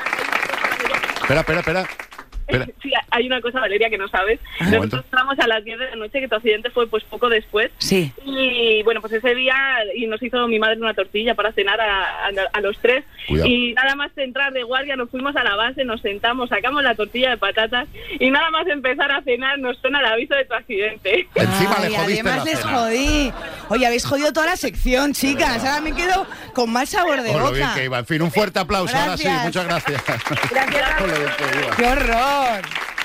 Espera. Sí, hay una cosa, Valeria, que no sabes. Un momento. Nosotros entramos a las 10 de la noche, que tu accidente fue pues poco después. Sí. Y bueno, pues ese día y nos hizo mi madre una tortilla para cenar a los tres. Cuidado. Y nada más de entrar de guardia nos fuimos a la base, nos sentamos, sacamos la tortilla de patatas y nada más empezar a cenar nos suena el aviso de tu accidente. Encima Ay, le jodiste además la les cena. jodí. Oye, habéis jodido toda la sección, chicas. Ahora me quedo con mal sabor de Por lo bien boca. que iba. En fin, un fuerte aplauso. Ahora sí, Gracias. muchas gracias. Gracias. Por lo bien que iba. ¡Qué horror!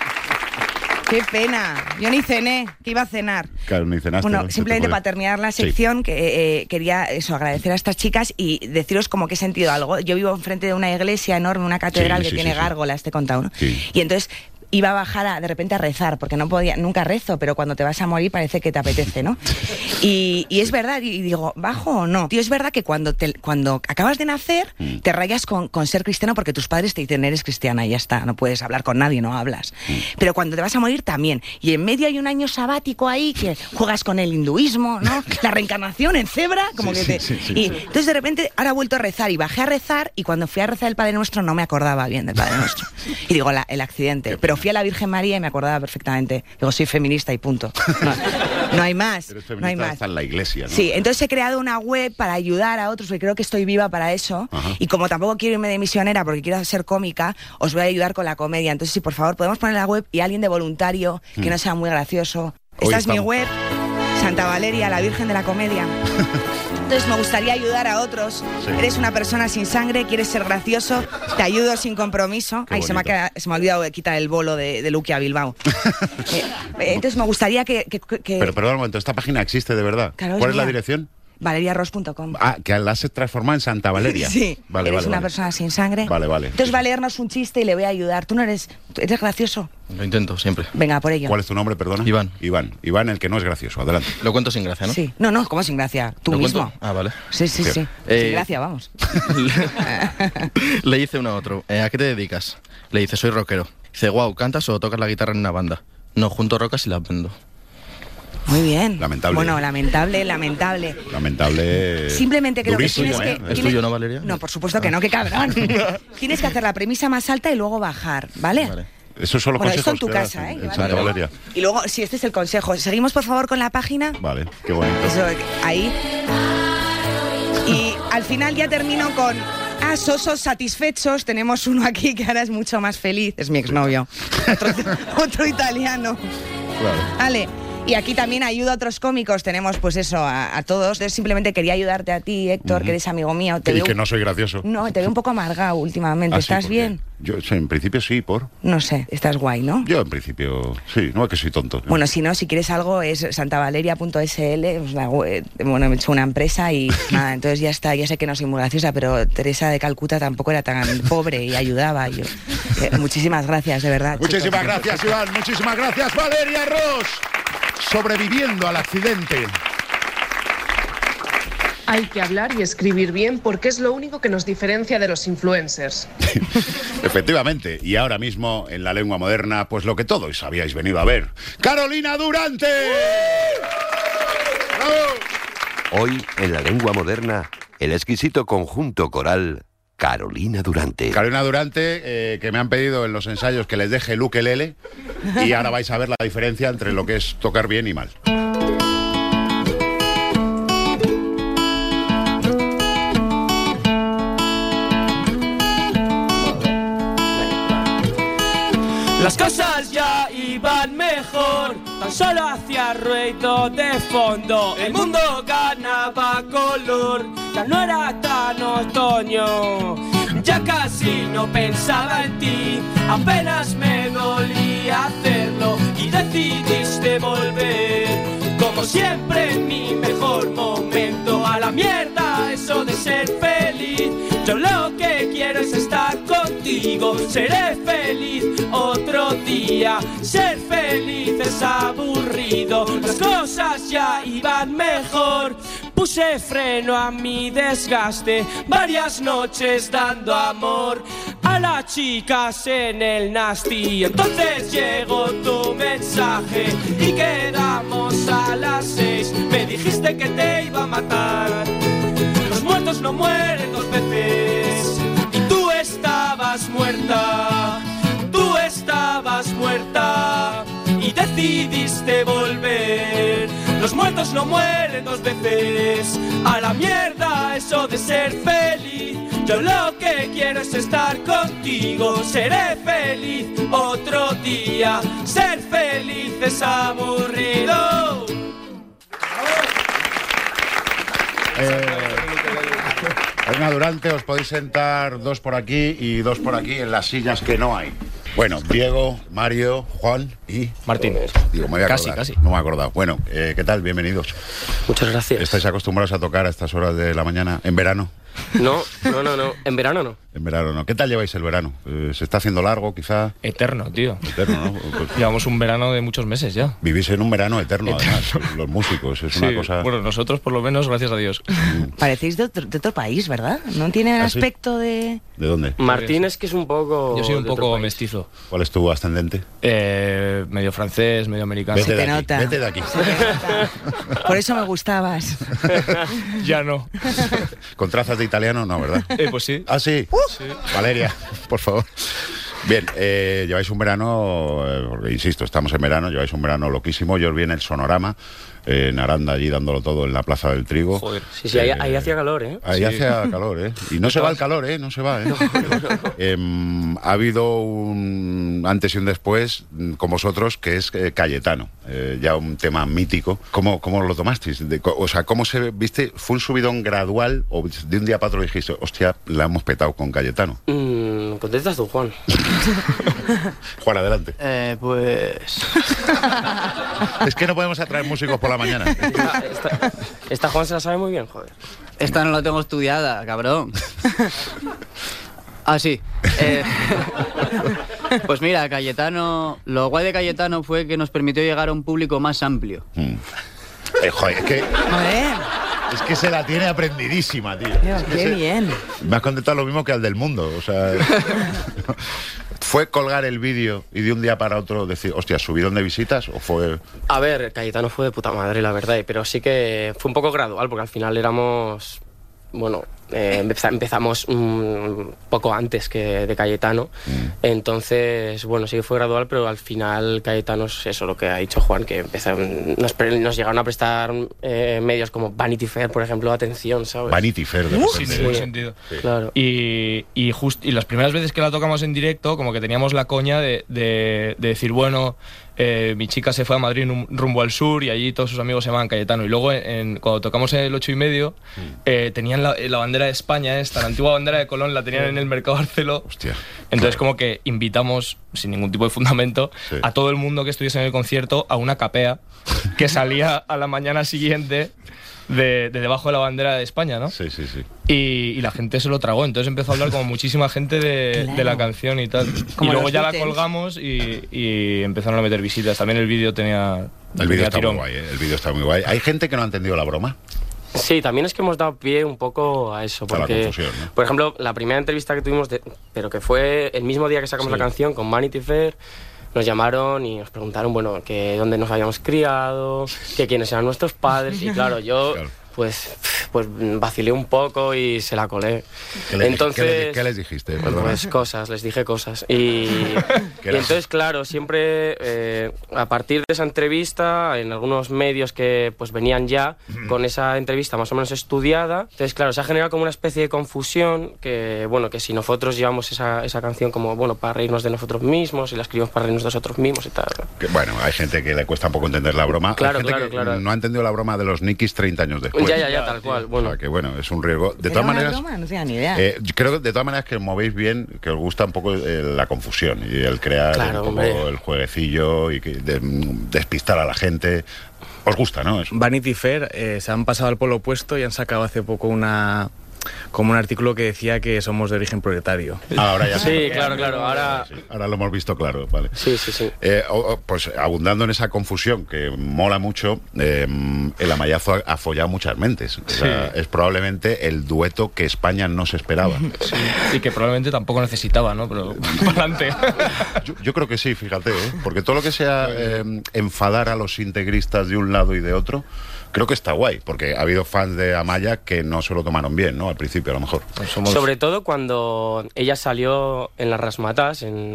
¡Qué pena! Yo ni cené, que iba a cenar. Claro, ni cenaste, Bueno, ¿no? simplemente Se te para fue. terminar la Sí. sección, que quería agradecer a estas chicas y deciros como que he sentido algo. Yo vivo enfrente de una iglesia enorme, una catedral Sí, que sí, tiene sí, sí. gárgolas, te he contado, ¿no? Sí. Y entonces iba a bajar de repente a rezar, porque no podía, nunca rezo, pero cuando te vas a morir parece que te apetece, ¿no? Y es verdad, y digo, ¿bajo o no? Tío, es verdad que cuando acabas de nacer, te rayas con ser cristiano porque tus padres te dicen, eres cristiana y ya está, no puedes hablar con nadie, no hablas. Pero cuando te vas a morir también. Y en medio hay un año sabático ahí que juegas con el hinduismo, ¿no? La reencarnación en cebra, como Sí, que te... sí, sí, y sí. entonces de repente ahora he vuelto a rezar y bajé a rezar y cuando fui a rezar el Padre Nuestro no me acordaba bien del Padre Nuestro. Y digo, el accidente. Pero fui a la Virgen María y me acordaba perfectamente. Digo, soy feminista y punto. No hay más. Eres No hay feminista más. hasta en la iglesia, ¿no? Sí, entonces he creado una web para ayudar a otros, porque creo que estoy viva para eso. Ajá. Y como tampoco quiero irme de misionera porque quiero ser cómica, os voy a ayudar con la comedia. Entonces, sí, por favor, podemos poner la web y alguien de voluntario que no sea muy gracioso. Hoy Esta es mi estamos. web, Santa Valeria, la Virgen de la Comedia. Entonces me gustaría ayudar a otros. Sí. Eres una persona sin sangre, quieres ser gracioso, te ayudo sin compromiso. Qué Ay, se me ha olvidado de quitar el bolo de Luqui a Bilbao. Entonces me gustaría que Pero perdón un momento, ¿esta página existe de verdad? Claro, es ¿Cuál es la mía. dirección? valeriarross.com. Ah, que la has transformado en Santa Valeria. Sí, Vale, eres vale, una vale. persona sin sangre. Vale, vale. Entonces va a leernos un chiste y le voy a ayudar. Tú no eres gracioso. Lo intento siempre. Venga, por ello. ¿Cuál es tu nombre, perdona? Iván. Iván, el que no es gracioso. Adelante. Lo cuento sin gracia, ¿no? Sí. No, ¿cómo sin gracia? Tú ¿Lo mismo. cuento? Ah, vale. Sí. Sin gracia, vamos. Le dice uno a otro, ¿a qué te dedicas? Le dice, soy rockero. Dice, guau, ¿cantas o tocas la guitarra en una banda? No, junto rocas y las vendo. Muy bien. Lamentable. Bueno, lamentable. Lamentable. Simplemente creo durísimo, que tienes que... ¿Es tuyo, no, Valeria? No, por supuesto que no, qué cabrón. Tienes que hacer la premisa más alta y luego bajar, ¿vale? Vale. Eso son los Bueno, consejos esto en tu que das casa, ¿eh? en Vale. Santa Valeria. Y luego, sí, este es el consejo. Seguimos, por favor, con la página. Vale, qué bonito. Eso, ahí. Y al final ya termino con... sosos satisfechos. Tenemos uno aquí que ahora es mucho más feliz. Es mi exnovio. Otro italiano. Vale. Y aquí también ayuda a otros cómicos, tenemos pues eso, a todos. Yo simplemente quería ayudarte a ti, Héctor, que eres amigo mío. Y que no soy gracioso. No, te veo un poco amargado últimamente. ¿Estás bien? Yo en principio sí, ¿por? No sé, estás guay, ¿no? Yo en principio sí, no es que soy tonto. ¿no? Bueno, si no, si quieres algo es santavaleria.sl, bueno, he hecho una empresa y nada, entonces ya está, ya sé que no soy muy graciosa, pero Teresa de Calcuta tampoco era tan pobre y ayudaba. Muchísimas gracias, de verdad. Muchísimas gracias, Iván, muchísimas gracias, Valeria Ross. Sobreviviendo al accidente. Hay que hablar y escribir bien porque es lo único que nos diferencia de los influencers. Efectivamente, y ahora mismo en La Lengua Moderna, pues lo que todos habíais venido a ver. ¡Carolina Durante! ¡Bravo! Hoy, en La Lengua Moderna, el exquisito conjunto coral Carolina Durante. Carolina Durante, que me han pedido en los ensayos que les deje el ukelele, y ahora vais a ver la diferencia entre lo que es tocar bien y mal. Las cosas ya iban mejor, tan solo hacía ruido de fondo. El mundo ganaba color, ya no era tan otoño. Ya casi no pensaba en ti, apenas me dolía hacerlo. Y decidiste volver, como siempre en mi mejor momento. A la mierda eso de ser feliz, yo lo que quiero es estar contigo. Seré feliz otro día, ser feliz es aburrido. Las cosas ya iban mejor, puse freno a mi desgaste. Varias noches dando amor a las chicas en el nasty. Entonces llegó tu mensaje y quedamos a las 6. Me dijiste que te iba a matar. Los muertos no mueren dos veces. Y tú estabas muerta. Tú estabas muerta. Y decidiste volver. Los muertos no mueren dos veces. A la mierda eso de ser feliz. Yo lo que quiero es estar contigo. Seré feliz otro día. Ser feliz es aburrido. Carolina Durante, os podéis sentar dos por aquí y dos por aquí en las sillas que no hay. Bueno, Diego, Mario, Juan y... Martín. Digo, me voy a acordar. Casi. No me he acordado. Bueno, ¿qué tal? Bienvenidos. Muchas gracias. ¿Estáis acostumbrados a tocar a estas horas de la mañana en verano? No. En verano no. En verano no. ¿Qué tal lleváis el verano? ¿Se está haciendo largo, quizá? Eterno, tío. Eterno, ¿no? Pues llevamos un verano de muchos meses ya. Vivís en un verano eterno, además, los músicos. Es una cosa... Bueno, nosotros por lo menos, gracias a Dios. Parecéis de otro país, ¿verdad? ¿No tiene aspecto de...? ¿De dónde? Martín es que es un poco... Yo soy un poco mestizo. ¿Cuál es tu ascendente? Medio francés, medio americano. Vete Se de te aquí, nota. vete de aquí. Por eso me gustabas. Ya no. ¿Con trazas de italiano? No, ¿verdad? Pues sí. ¿Ah, sí? Sí. Valeria, por favor. Bien, lleváis un verano, porque insisto, estamos en verano, lleváis un verano loquísimo. Yo os vi en el Sonorama, en Aranda, allí dándolo todo en la Plaza del Trigo. Joder. Sí, ahí hacía calor, ¿eh? Ahí hacía calor, ¿eh? Y no se va el calor, ¿eh? No se va, ¿eh? Ha habido un antes y un después con vosotros, que es Cayetano, ya un tema mítico. ¿Cómo lo tomasteis? O sea, ¿cómo se viste? ¿Fue un subidón gradual o de un día para otro dijiste, hostia, la hemos petado con Cayetano? Contestas tú, Juan. Juan, adelante. Pues... Es que no podemos atraer músicos por la mañana. Esta Juan se la sabe muy bien, joder. Esta no la tengo estudiada, cabrón. Ah, sí. Pues mira, Cayetano... Lo guay de Cayetano fue que nos permitió llegar a un público más amplio. Joder, es que se la tiene aprendidísima, tío. Qué bien. Me has contestado lo mismo que al del mundo, o sea... ¿Fue colgar el vídeo y de un día para otro decir, hostia, subidón de visitas o fue...? A ver, Cayetano fue de puta madre, la verdad, pero sí que fue un poco gradual, porque al final éramos... Bueno, empezamos un poco antes que de Cayetano. Entonces, bueno, sí que fue gradual, pero al final Cayetano es eso lo que ha dicho Juan, que nos llegaron a prestar medios como Vanity Fair, por ejemplo, atención, ¿sabes? Vanity Fair, sin ningún sentido. Sí. Claro. Y las primeras veces que la tocamos en directo, como que teníamos la coña de decir, bueno, mi chica se fue a Madrid rumbo al sur y allí todos sus amigos se llamaban Cayetano. Y luego cuando tocamos en el 8:30 tenían la bandera de España, la antigua bandera de Colón, la tenían en el Mercado Barceló. Hostia. Entonces como que invitamos, sin ningún tipo de fundamento, a todo el mundo que estuviese en el concierto a una capea que salía a la mañana siguiente de debajo de la bandera de España, ¿no? Sí. Y la gente se lo tragó, entonces empezó a hablar como muchísima gente de la canción y tal. Y luego ya la colgamos y empezaron a meter visitas. También el vídeo tenía El vídeo está tirón. muy guay, el vídeo está muy guay. Hay gente que no ha entendido la broma. Sí, también es que hemos dado pie un poco a eso, porque, a la confusión, ¿no? Por ejemplo, la primera entrevista que tuvimos, pero que fue el mismo día que sacamos la canción con Vanity Fair, nos llamaron y nos preguntaron, bueno, que dónde nos habíamos criado, que quiénes eran nuestros padres, y claro, yo pues vacilé un poco y se la colé. Entonces, ¿Qué les dijiste? Pues cosas, les dije cosas. Y entonces, claro, siempre a partir de esa entrevista, en algunos medios que pues venían ya con esa entrevista más o menos estudiada, entonces, claro, se ha generado como una especie de confusión que, bueno, que si nosotros llevamos esa canción como, bueno, para reírnos de nosotros mismos y la escribimos para reírnos de nosotros mismos y tal. Bueno, hay gente que le cuesta un poco entender la broma. Claro, hay gente que no ha entendido la broma de los Nikis 30 años después. Ya, tal cual. Bueno. O sea, que bueno, es un riesgo. De ¿Era todas una maneras, broma? No tenía ni idea. creo que de todas maneras que movéis bien, que os gusta un poco la confusión y el crear un poco el jueguecillo y despistar a la gente. Os gusta, ¿no? Eso. Vanity Fair se han pasado al polo opuesto y han sacado hace poco un artículo que decía que somos de origen proletario. Ahora ya sí, claro. Ahora lo hemos visto claro, vale. Sí. Pues abundando en esa confusión que mola mucho, el Amayazo ha follado muchas mentes. O sea, es probablemente el dueto que España no se esperaba. Sí, y que probablemente tampoco necesitaba, ¿no? Pero para adelante. Yo creo que sí, fíjate, porque todo lo que sea enfadar a los integristas de un lado y de otro, creo que está guay, porque ha habido fans de Amaya que no se lo tomaron bien, ¿no? Al principio, a lo mejor. Pues sobre todo cuando ella salió en las Rasmatas, en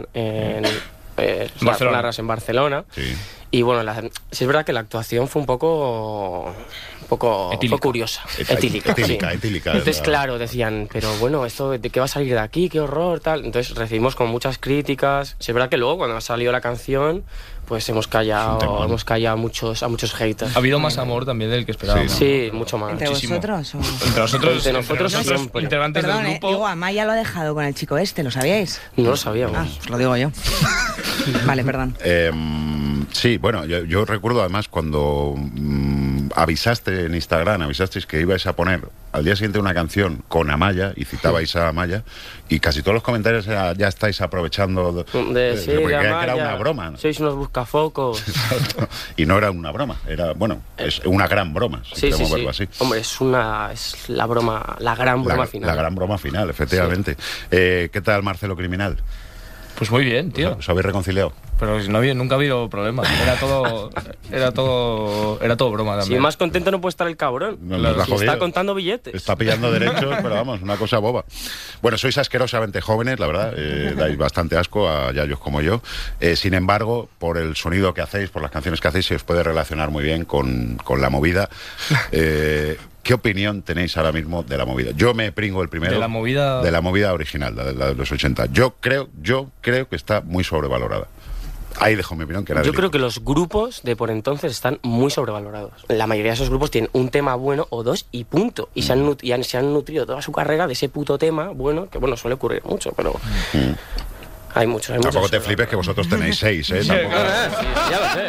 Barcelona. En Barcelona. Sí. Y bueno, sí es verdad que la actuación fue un poco Etílica. fue curiosa. Etílica. Entonces, claro, decían, pero bueno, ¿esto de qué va a salir de aquí? ¡Qué horror! Tal. Entonces recibimos como muchas críticas. Sí es verdad que luego, cuando ha salido la canción, pues hemos callado a muchos haters. Ha habido más amor también del que esperábamos. Sí, mucho más. ¿Entre vosotros? Entre nosotros siempre. Integrantes Perdón, del grupo. digo, Amaya lo ha dejado con el chico este, ¿lo sabíais? No lo sabíamos. Pues lo digo yo. Vale, perdón. Sí, bueno, yo recuerdo además cuando avisasteis que ibais a poner al día siguiente una canción con Amaya y citabais a Amaya y casi todos los comentarios era, ya estáis aprovechando porque era una broma, ¿no? Sois unos buscafocos. Y no era una broma, era, bueno, es una gran broma, si queremos verlo así. Hombre, es la broma, la gran broma final. La gran broma final, efectivamente. Sí. ¿Qué tal Marcelo Criminal? Pues muy bien, tío. ¿Os habéis reconciliado? Pero nunca ha habido problema. Era todo broma también. Si más contento no puede estar el cabrón. Si está contando billetes. Está pillando derechos, pero vamos, una cosa boba. Bueno, sois asquerosamente jóvenes, la verdad. Dais bastante asco a yayos como yo. Sin embargo, por el sonido que hacéis, por las canciones que hacéis, se os puede relacionar muy bien con la movida. ¿Qué opinión tenéis ahora mismo de la movida? Yo me pringo el primero. De la movida original, la de los 80. Yo creo que está muy sobrevalorada. Ahí dejo mi opinión. Yo creo que los grupos de por entonces están muy sobrevalorados. La mayoría de esos grupos tienen un tema bueno o dos y punto. Y se han nutrido toda su carrera de ese puto tema bueno, que bueno, suele ocurrir mucho, pero... Hay muchos. Tampoco te flipes que vosotros tenéis 6, ¿eh? Tampoco... ya lo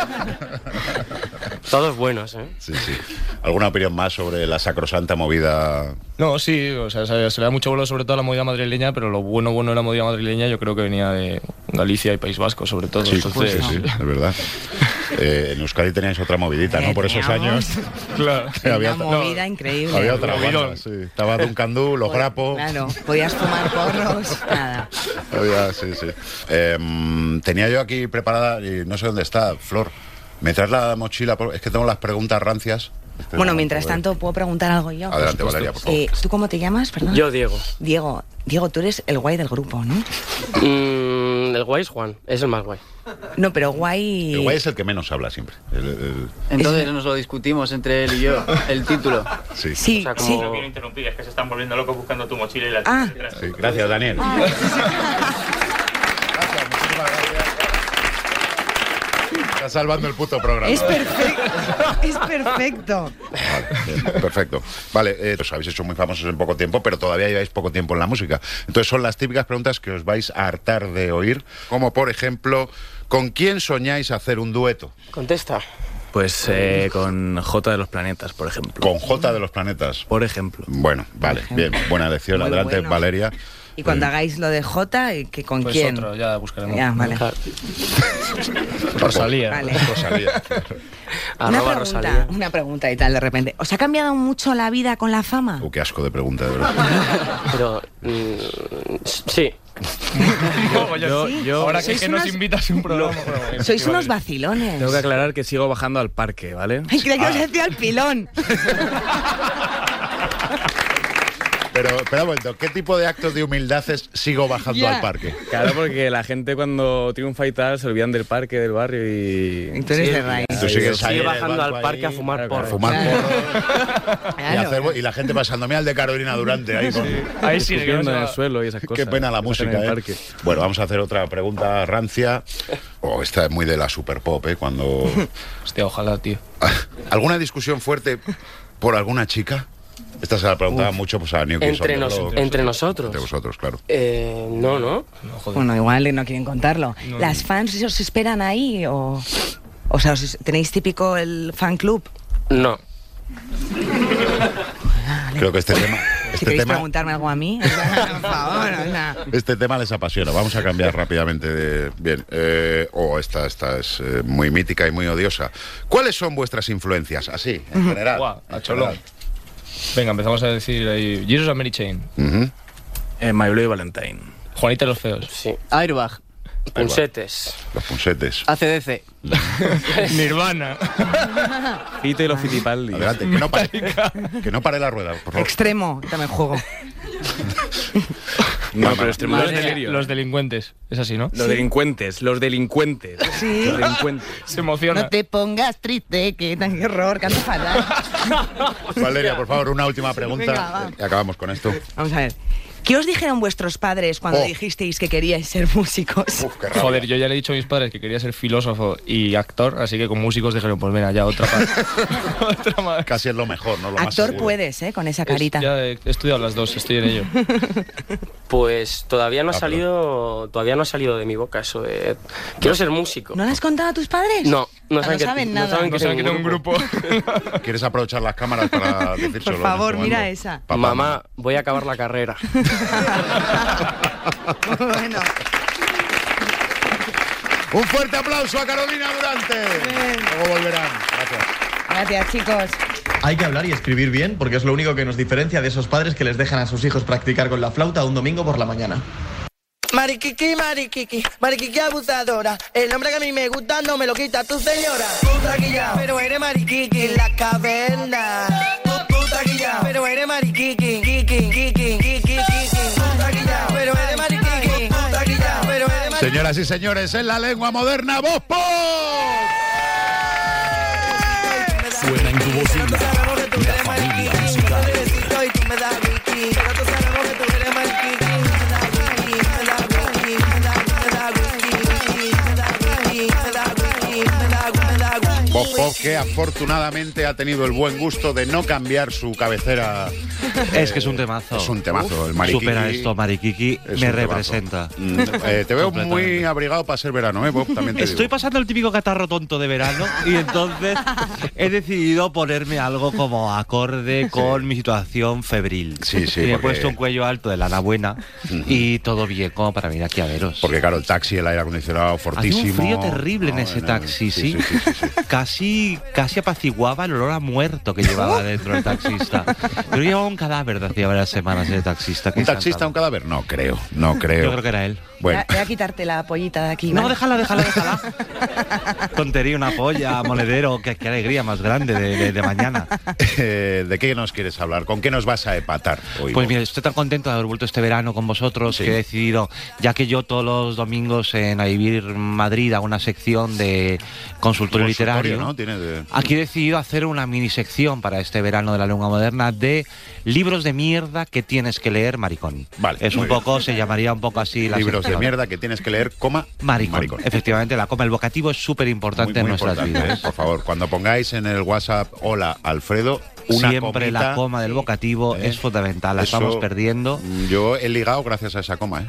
sé. Todos buenos, ¿eh? Sí. ¿Alguna opinión más sobre la sacrosanta movida? No, sí, o sea, se le da mucho vuelo sobre todo a la movida madrileña, pero lo bueno de la movida madrileña yo creo que venía de Galicia y País Vasco, sobre todo. Sí, es verdad. En Euskadi teníais otra movidita, ¿no? Por esos años. Claro. Una movida increíble. Había otra banda, sí. Estaba Duncan Du, Los Grapo. Claro, podías fumar porros, nada. Sí. Tenía yo aquí preparada, y no sé dónde está, Flor. ¿Me traes la mochila? Es que tengo las preguntas rancias Bueno, mientras tanto, ¿puedo preguntar algo yo? Adelante, Valeria, por favor. ¿Tú cómo te llamas, perdón? Yo, Diego. Diego, tú eres el guay del grupo, ¿no? El guay es Juan, es el más guay. No, pero guay... El guay es el que menos habla siempre. Entonces nos lo discutimos entre él y yo, el título. Sí. Sí, o sea, como... No quiero interrumpir, es que se están volviendo locos buscando tu mochila y la... Sí, gracias, Daniel. Está salvando el puto programa. Es perfecto. Es perfecto. Vale, perfecto. Vale, os habéis hecho muy famosos en poco tiempo, pero todavía lleváis poco tiempo en la música. Entonces son las típicas preguntas que os vais a hartar de oír, como por ejemplo, ¿con quién soñáis hacer un dueto? Contesta. Pues con J de los Planetas, por ejemplo. Con J de los Planetas. Por ejemplo. Bueno, vale, bien, buena elección. Muy Adelante, bueno. Valeria. Y cuando hagáis lo de J, ¿que ¿con Pues quién? otro, ya buscaremos. Ya, vale. Rosalía. Vale. Rosalía. Una pregunta y tal de repente. ¿Os ha cambiado mucho la vida con la fama? Qué asco de pregunta, de verdad. Pero, sí. Yo ahora que nos invitas a un programa. Sois unos vacilones. Tengo que aclarar que sigo bajando al parque, ¿vale? Ay, creía que os decía al pilón. Pero un momento, ¿qué tipo de actos de humildad sigo bajando al parque? Claro, porque la gente cuando triunfa y tal se olvidan del parque, del barrio y... Entonces de raíz. Tú sigues ahí Sigue en el bajando al banco parque ahí, a fumar porro. A fumar porro. Y la gente pasándome al de Carolina Durante ahí. Ahí sí, escupiendo en el suelo y esas cosas. Qué pena la música, en el ¿eh? parque. Bueno, vamos a hacer otra pregunta rancia. Esta es muy de la super pop, ¿eh? Cuando... Hostia, ojalá, tío. ¿Alguna discusión fuerte por alguna chica? Esta se la preguntaba mucho pues, a New Kids on the Block. Entre nosotros. Entre vosotros, claro. No. Bueno, igual no quieren contarlo. No, ¿Las fans os esperan ahí o sea, ¿tenéis típico el fan club? No. Creo que este tema... Si queréis preguntarme algo a mí, por favor. Este tema les apasiona. Vamos a cambiar rápidamente de... Bien. Esta es muy mítica y muy odiosa. ¿Cuáles son vuestras influencias? Así, en general. Guau, a cholón. Venga, empezamos a decir ahí Jesus and Mary Chain. My Bloody Valentine. Juanita y los feos. Sí. Airbag. Punsetes. Los punsetes. ACDC. Nirvana. Fito y los Fitipaldi. Adelante, que no pare la rueda, por favor. Extremo, también juego. No, pero extremo es delirio. Los delincuentes. Es así, ¿no? Los delincuentes. Sí. Los delincuentes. Se emociona. No te pongas triste, que tan horror, canto fatal. Valeria, por favor, una última pregunta. Venga, va. Y acabamos con esto. Vamos a ver. ¿Qué os dijeron vuestros padres cuando dijisteis que queríais ser músicos? Joder, yo ya le he dicho a mis padres que quería ser filósofo y actor, así que con músicos dijeron, pues mira, ya otra más. Casi es lo mejor, ¿no? Lo más Actor seguro. puedes, con esa carita. Ya he estudiado las dos, estoy en ello. Pues todavía no ha salido de mi boca eso de... Quiero ser músico. ¿No lo has contado a tus padres? No saben nada. No saben que tengo un grupo. ¿Quieres aprovechar las cámaras para decírselo? Por favor, en este mira momento? esa. Papá, Mamá, voy a acabar la carrera. Bueno. Un fuerte aplauso a Carolina Durante. Luego volverán. Gracias. Gracias, chicos. Hay que hablar y escribir bien porque es lo único que nos diferencia de esos padres que les dejan a sus hijos practicar con la flauta un domingo por la mañana. Mariquiqui, mariquiqui, mariquiqui abusadora. El nombre que a mí me gusta no me lo quita tu señora. Puta guilla, pero eres mariquiqui en la caverna. Puta guilla, pero eres mariquiqui, kiki, kiki, kiki, kiki. Puta guilla, pero eres mariquiqui. Puta guilla, pero eres mariquiqui. Señoras y señores, en la lengua moderna, ¡Voz Pop! Suena en tu bocina la familia musical. Voz Pop, que afortunadamente ha tenido el buen gusto de no cambiar su cabecera. Es que es un temazo. Es un temazo. El Mariquiqui. Supera esto, Mariquiqui Es me un representa. Te veo muy abrigado para ser verano, ¿eh, Bob? También te Estoy digo. pasando el típico catarro tonto de verano y entonces he decidido ponerme algo como acorde con mi situación febril. Sí, sí, Y me he porque- puesto un cuello alto de lana buena y todo bien como para venir aquí a veros. Porque claro, el taxi, el aire acondicionado fortísimo. Hace un frío terrible en ese taxi, sí. Casi apaciguaba el olor a muerto que llevaba dentro el taxista. Pero llevaba un cadáver de hacía varias semanas el taxista. ¿Un taxista, un cadáver? No creo. Yo creo que era él. Bueno. Voy a quitarte la pollita de aquí. No, ¿vale? déjala. Tontería, una polla, monedero, qué alegría más grande de mañana. ¿De qué nos quieres hablar? ¿Con qué nos vas a epatar hoy? Pues mira, estoy tan contento de haber vuelto este verano con vosotros que he decidido, ya que yo todos los domingos en A Vivir Madrid hago una sección de consultorio literario, ¿no? Aquí he decidido hacer una mini sección para este verano de la lengua moderna de libros de mierda que tienes que leer, maricón. Vale. Es un poco, se llamaría un poco así la libros sección. de mierda que tienes que leer, maricón. Efectivamente, la coma, el vocativo es súper importante en nuestras vidas. Por favor, cuando pongáis en el WhatsApp, hola Alfredo, una siempre comita, la coma del vocativo es fundamental, la estamos perdiendo. Yo he ligado gracias a esa coma,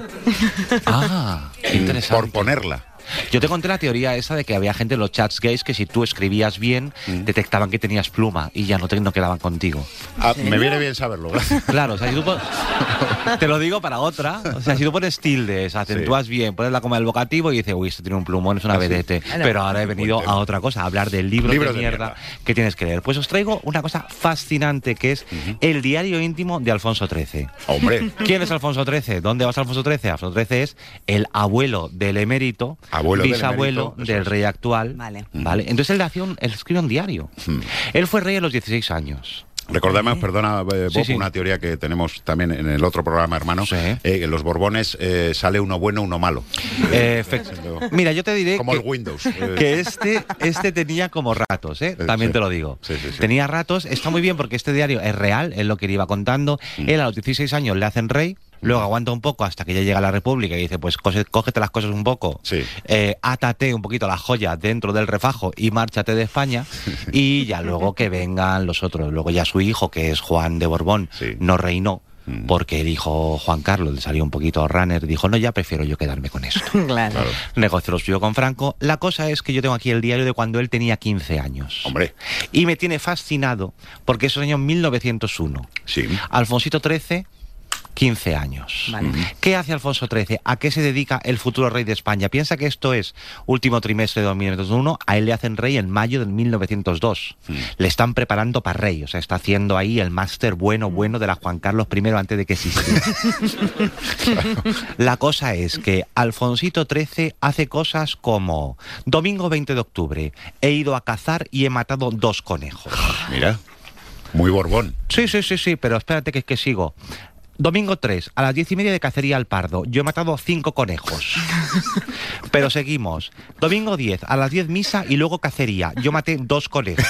Ah, qué interesante. Por ponerla. Yo te conté la teoría esa de que había gente en los chats gays que si tú escribías bien, detectaban que tenías pluma y ya no quedaban contigo. Me viene bien saberlo, gracias. Claro, o sea, si tú te lo digo para otra. O sea, si tú pones tildes, acentúas bien, pones la coma del vocativo y dices, uy, este tiene un plumón, es una vedette. Pero ahora he venido a otra cosa, a hablar del libro de mierda que tienes que leer. Pues os traigo una cosa fascinante que es el diario íntimo de Alfonso XIII. Hombre. ¿Quién es Alfonso XIII? ¿Dónde vas Alfonso XIII? Alfonso XIII es el abuelo del emérito, bisabuelo del rey actual. Vale. Entonces él escribe un diario. Él fue rey a los 16 años. Recordemos, perdona, Bob, una teoría que tenemos también en el otro programa, hermano, que en los Borbones sale uno bueno, uno malo. Mira, yo te diré como el Windows. Que este tenía como ratos, también te lo digo. Tenía ratos, está muy bien porque este diario es real, es lo que iba contando. Él a los 16 años le hacen rey. Luego aguanta un poco hasta que ya llega a la República y dice, pues cógete las cosas un poco, átate un poquito la joya dentro del refajo y márchate de España y ya luego que vengan los otros. Luego ya su hijo, que es Juan de Borbón, no reinó. Porque el hijo Juan Carlos le salió un poquito runner, dijo, no, ya prefiero yo quedarme con esto. Claro. Negoció lo suyo con Franco. La cosa es que yo tengo aquí el diario de cuando él tenía 15 años. Hombre. Y me tiene fascinado porque es el año 1901. Alfonsito XIII, 15 años. Vale. ¿Qué hace Alfonso XIII? ¿A qué se dedica el futuro rey de España? Piensa que esto es último trimestre de 2001, a él le hacen rey en mayo del 1902. Le están preparando para rey, o sea, está haciendo ahí el máster bueno de la Juan Carlos I antes de que existiera. La cosa es que Alfonsito XIII hace cosas como, domingo 20 de octubre, he ido a cazar y he matado 2 conejos. Mira, muy Borbón. Sí, pero espérate que sigo. Domingo 3, a las 10:30 de cacería al Pardo. Yo he matado 5 conejos. Pero seguimos. Domingo 10, a las 10 misa y luego cacería. Yo maté 2 conejos.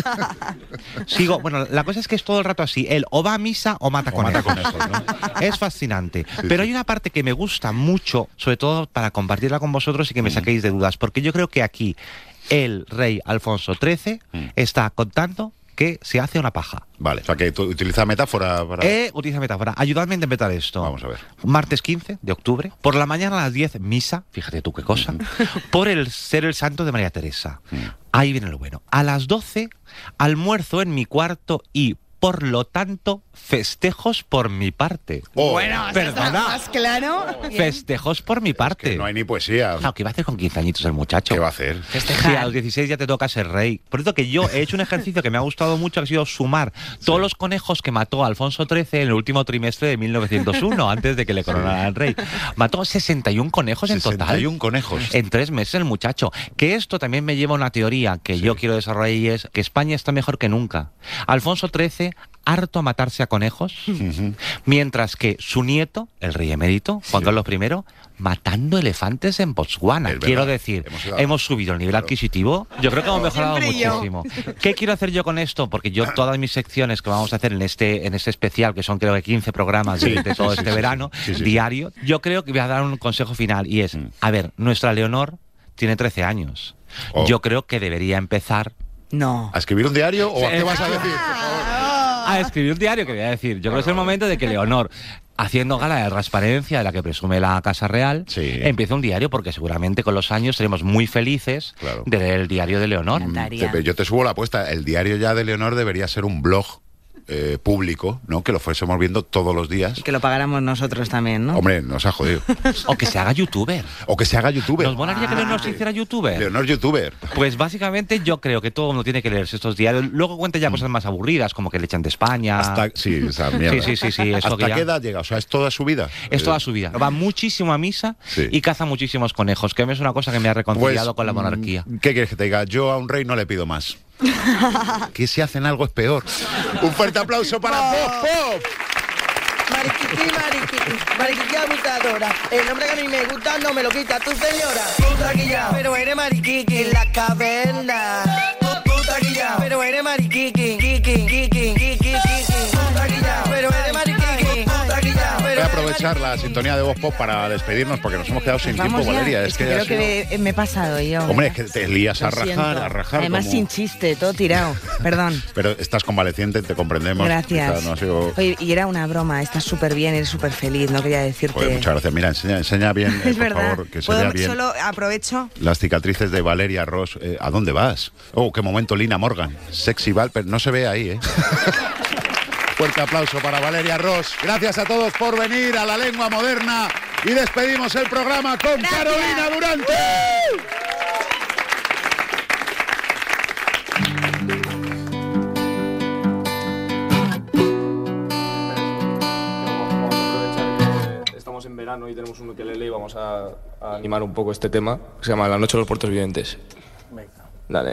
Sigo. Bueno, la cosa es que es todo el rato así. Él o va a misa o mata conejos. ¿No? Es fascinante. Pero hay una parte que me gusta mucho, sobre todo para compartirla con vosotros y que me saquéis de dudas. Porque yo creo que aquí el rey Alfonso XIII está contando que se hace una paja. Vale, o sea que tú utilizas metáfora para... Utiliza metáfora. Ayúdame a interpretar esto. Vamos a ver. Martes 15 de octubre, por la mañana a las 10, misa, fíjate tú qué cosa, por ser el santo de María Teresa. Ahí viene lo bueno. A las 12, almuerzo en mi cuarto y, por lo tanto, festejos por mi parte. Bueno, perdona. Más claro. Festejos por mi parte. Es que no hay ni poesía. No, ¿qué va a hacer con 15 añitos el muchacho? ¿Qué va a hacer? Festejar. Sí, a los 16 ya te toca ser rey. Por eso que yo he hecho un ejercicio que me ha gustado mucho, que ha sido sumar todos los conejos que mató Alfonso XIII en el último trimestre de 1901, antes de que le coronaran rey. Mató 61 conejos en total. 61 conejos. En 3 meses el muchacho. Que esto también me lleva a una teoría que yo quiero desarrollar y es que España está mejor que nunca. Alfonso XIII, harto a matarse a conejos, mientras que su nieto, el rey emérito, Juan Carlos I, matando elefantes en Botswana. Quiero decir, hemos subido el nivel adquisitivo. Yo creo que hemos mejorado muchísimo. ¿Qué quiero hacer yo con esto? Porque yo todas mis secciones que vamos a hacer en este especial, que son creo que 15 programas de todo este verano, diario, yo creo que voy a dar un consejo final y es, a ver, nuestra Leonor tiene 13 años. Yo creo que debería empezar... No. ¿A escribir un diario o a qué vas a decir? A escribir un diario, que voy a decir. Yo creo que es el momento de que Leonor, haciendo gala de la transparencia de la que presume la Casa Real, empiece un diario, porque seguramente con los años seremos muy felices de leer el diario de Leonor. Yo te subo la apuesta. El diario ya de Leonor debería ser un blog. público, ¿no? Que lo fuésemos viendo todos los días. Y que lo pagáramos nosotros también, ¿no? Hombre, nos ha jodido. O que se haga youtuber. O que se haga youtuber. ¿Nos molaría que Leonor se hiciera youtuber? Leonor youtuber. Pues básicamente yo creo que todo el mundo tiene que leerse estos diarios. Luego cuenta ya cosas más aburridas, como que le echan de España. Sí, esa mierda. Sí. Eso ¿Hasta qué edad llega? O sea, ¿es toda su vida? Es toda su vida. Va muchísimo a misa y caza muchísimos conejos, que es una cosa que me ha reconciliado con la monarquía. ¿Qué quieres que te diga? Yo a un rey no le pido más. Que si hacen algo es peor. Un fuerte aplauso para Pop. Mariquiqui abusadora. El nombre que a mí me gusta no me lo quita tu señora. Puta guilla, pero eres mariquiqui en la caverna. Puta guilla, pero eres mariquiqui. Puta guilla, pero eres mariquiqui. Puta guilla. Voy a aprovechar la sintonía de Voz Pop para despedirnos porque nos hemos quedado sin tiempo, ya. Valeria. Es que creo que me he pasado yo. Hombre, es que te lías a rajar. Además como... sin chiste, todo tirado. Perdón. Pero estás convaleciente, te comprendemos. Gracias. No ha sido... Oye, y era una broma, estás súper bien, eres súper feliz, no quería decirte... Pues muchas gracias. Mira, enseña bien, es por verdad. favor, que se vea bien. Solo aprovecho... Las cicatrices de Valeria Ross. ¿A dónde vas? Oh, qué momento, Lina Morgan. Sexy Val, pero no se ve ahí, ¿eh? Fuerte aplauso para Valeria Ross. Gracias a todos por venir a La Lengua Moderna y despedimos el programa con Carolina Durante. Estamos en verano y tenemos un ukelele y vamos a animar un poco este tema, que se llama La Noche de los Puertos Vivientes. Venga. Dale.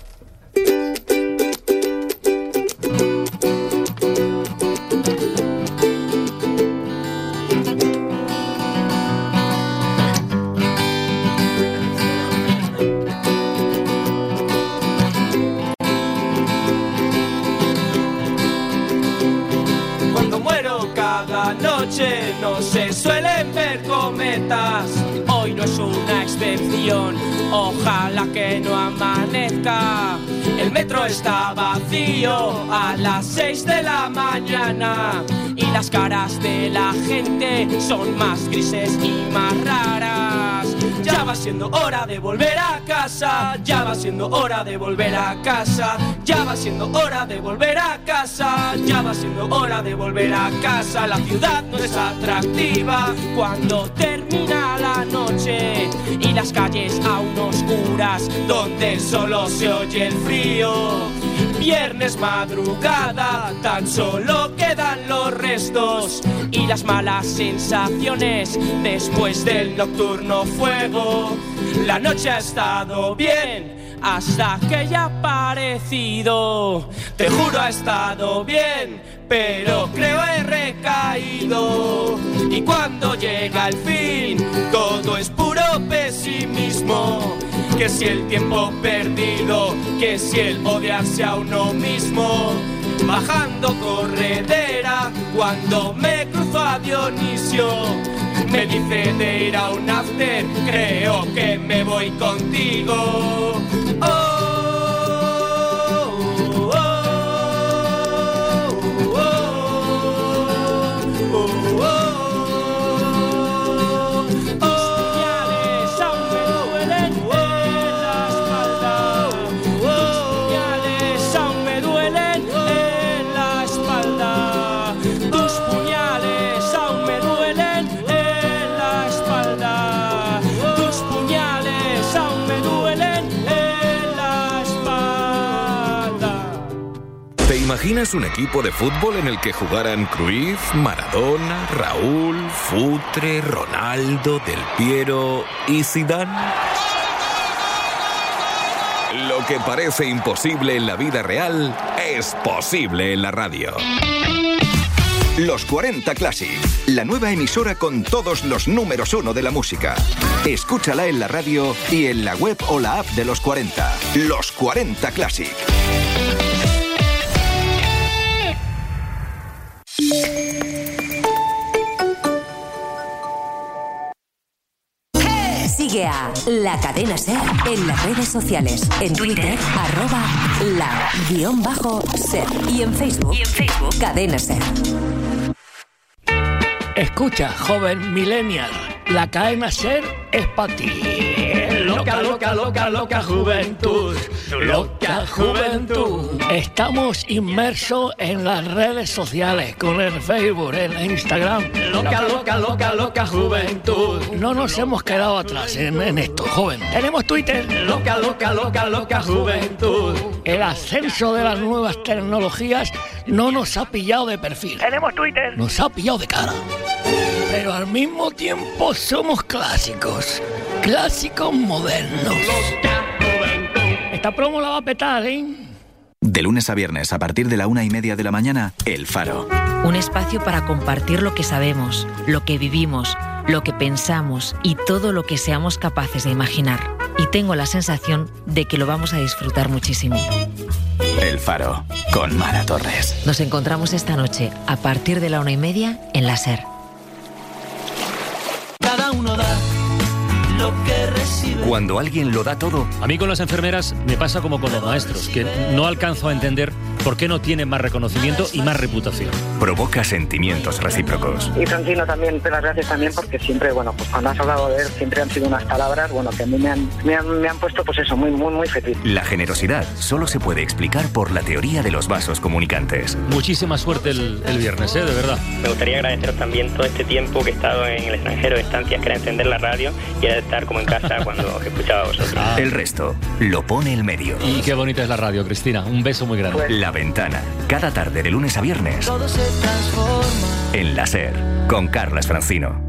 No se suelen ver cometas, hoy no es una excepción, ojalá que no amanezca. El metro está vacío a las 6 de la mañana y las caras de la gente son más grises y más raras. Ya va siendo hora de volver a casa, ya va siendo hora de volver a casa, ya va siendo hora de volver a casa, ya va siendo hora de volver a casa. La ciudad no es atractiva cuando termina la noche y las calles aún oscuras donde solo se oye el frío. Viernes madrugada, tan solo quedan los restos y las malas sensaciones después del nocturno fuego. La noche ha estado bien hasta que ya ha aparecido. Te juro ha estado bien, pero creo he recaído. Y cuando llega el fin, todo es puro pesimismo. Que si el tiempo perdido, que si el odiarse a uno mismo. Bajando corredera, cuando me cruzo a Dionisio, me dice de ir a un after, creo que me voy contigo. ¿Imaginas un equipo de fútbol en el que jugaran Cruyff, Maradona, Raúl, Futre, Ronaldo, Del Piero y Zidane? Lo que parece imposible en la vida real es posible en la radio. Los 40 Classic, la nueva emisora con todos los números 1 de la música. Escúchala en la radio y en la web o la app de Los 40. Los 40 Classic. Sigue a La Cadena SER en las redes sociales. En Twitter, @la_SER. Y en Facebook, Cadena SER. Escucha, joven millennial, La Cadena SER es para ti. Loca, loca, loca, loca juventud. Loca juventud. Estamos inmersos en las redes sociales, con el Facebook, el Instagram. Loca, loca, loca, loca juventud. No nos hemos quedado atrás en esto, joven. Tenemos Twitter. Loca, loca, loca, loca juventud. El ascenso de las nuevas tecnologías no nos ha pillado de perfil. Tenemos Twitter. Nos ha pillado de cara. Pero al mismo tiempo somos clásicos. Clásicos modernos. Esta promo la va a petar, ¿eh? De lunes a viernes, a partir de la 1:30 de la mañana, El Faro. Un espacio para compartir lo que sabemos, lo que vivimos, lo que pensamos y todo lo que seamos capaces de imaginar. Y tengo la sensación de que lo vamos a disfrutar muchísimo. El Faro, con Mara Torres. Nos encontramos esta noche, a partir de la 1:30, en la SER. Cada uno da lo que recibe. Cuando alguien lo da todo. A mí con las enfermeras me pasa como con los maestros, que no alcanzo a entender por qué no tienen más reconocimiento y más reputación. Provoca sentimientos recíprocos. Y Francino también, te las gracias también porque siempre, bueno, pues cuando has hablado de él siempre han sido unas palabras, bueno, que a mí me han puesto pues eso, muy, muy, muy feliz. La generosidad solo se puede explicar por la teoría de los vasos comunicantes. Muchísima suerte el viernes, de verdad. Me gustaría agradeceros también todo este tiempo que he estado en el extranjero, estancias que era encender la radio y era estar como en casa cuando os escuchaba a vosotros. El resto lo pone el medio. Y qué bonita es la radio, Cristina. Un beso muy grande. La Ventana, cada tarde de lunes a viernes. Todo se transforma. En la SER, con Carlas Francino.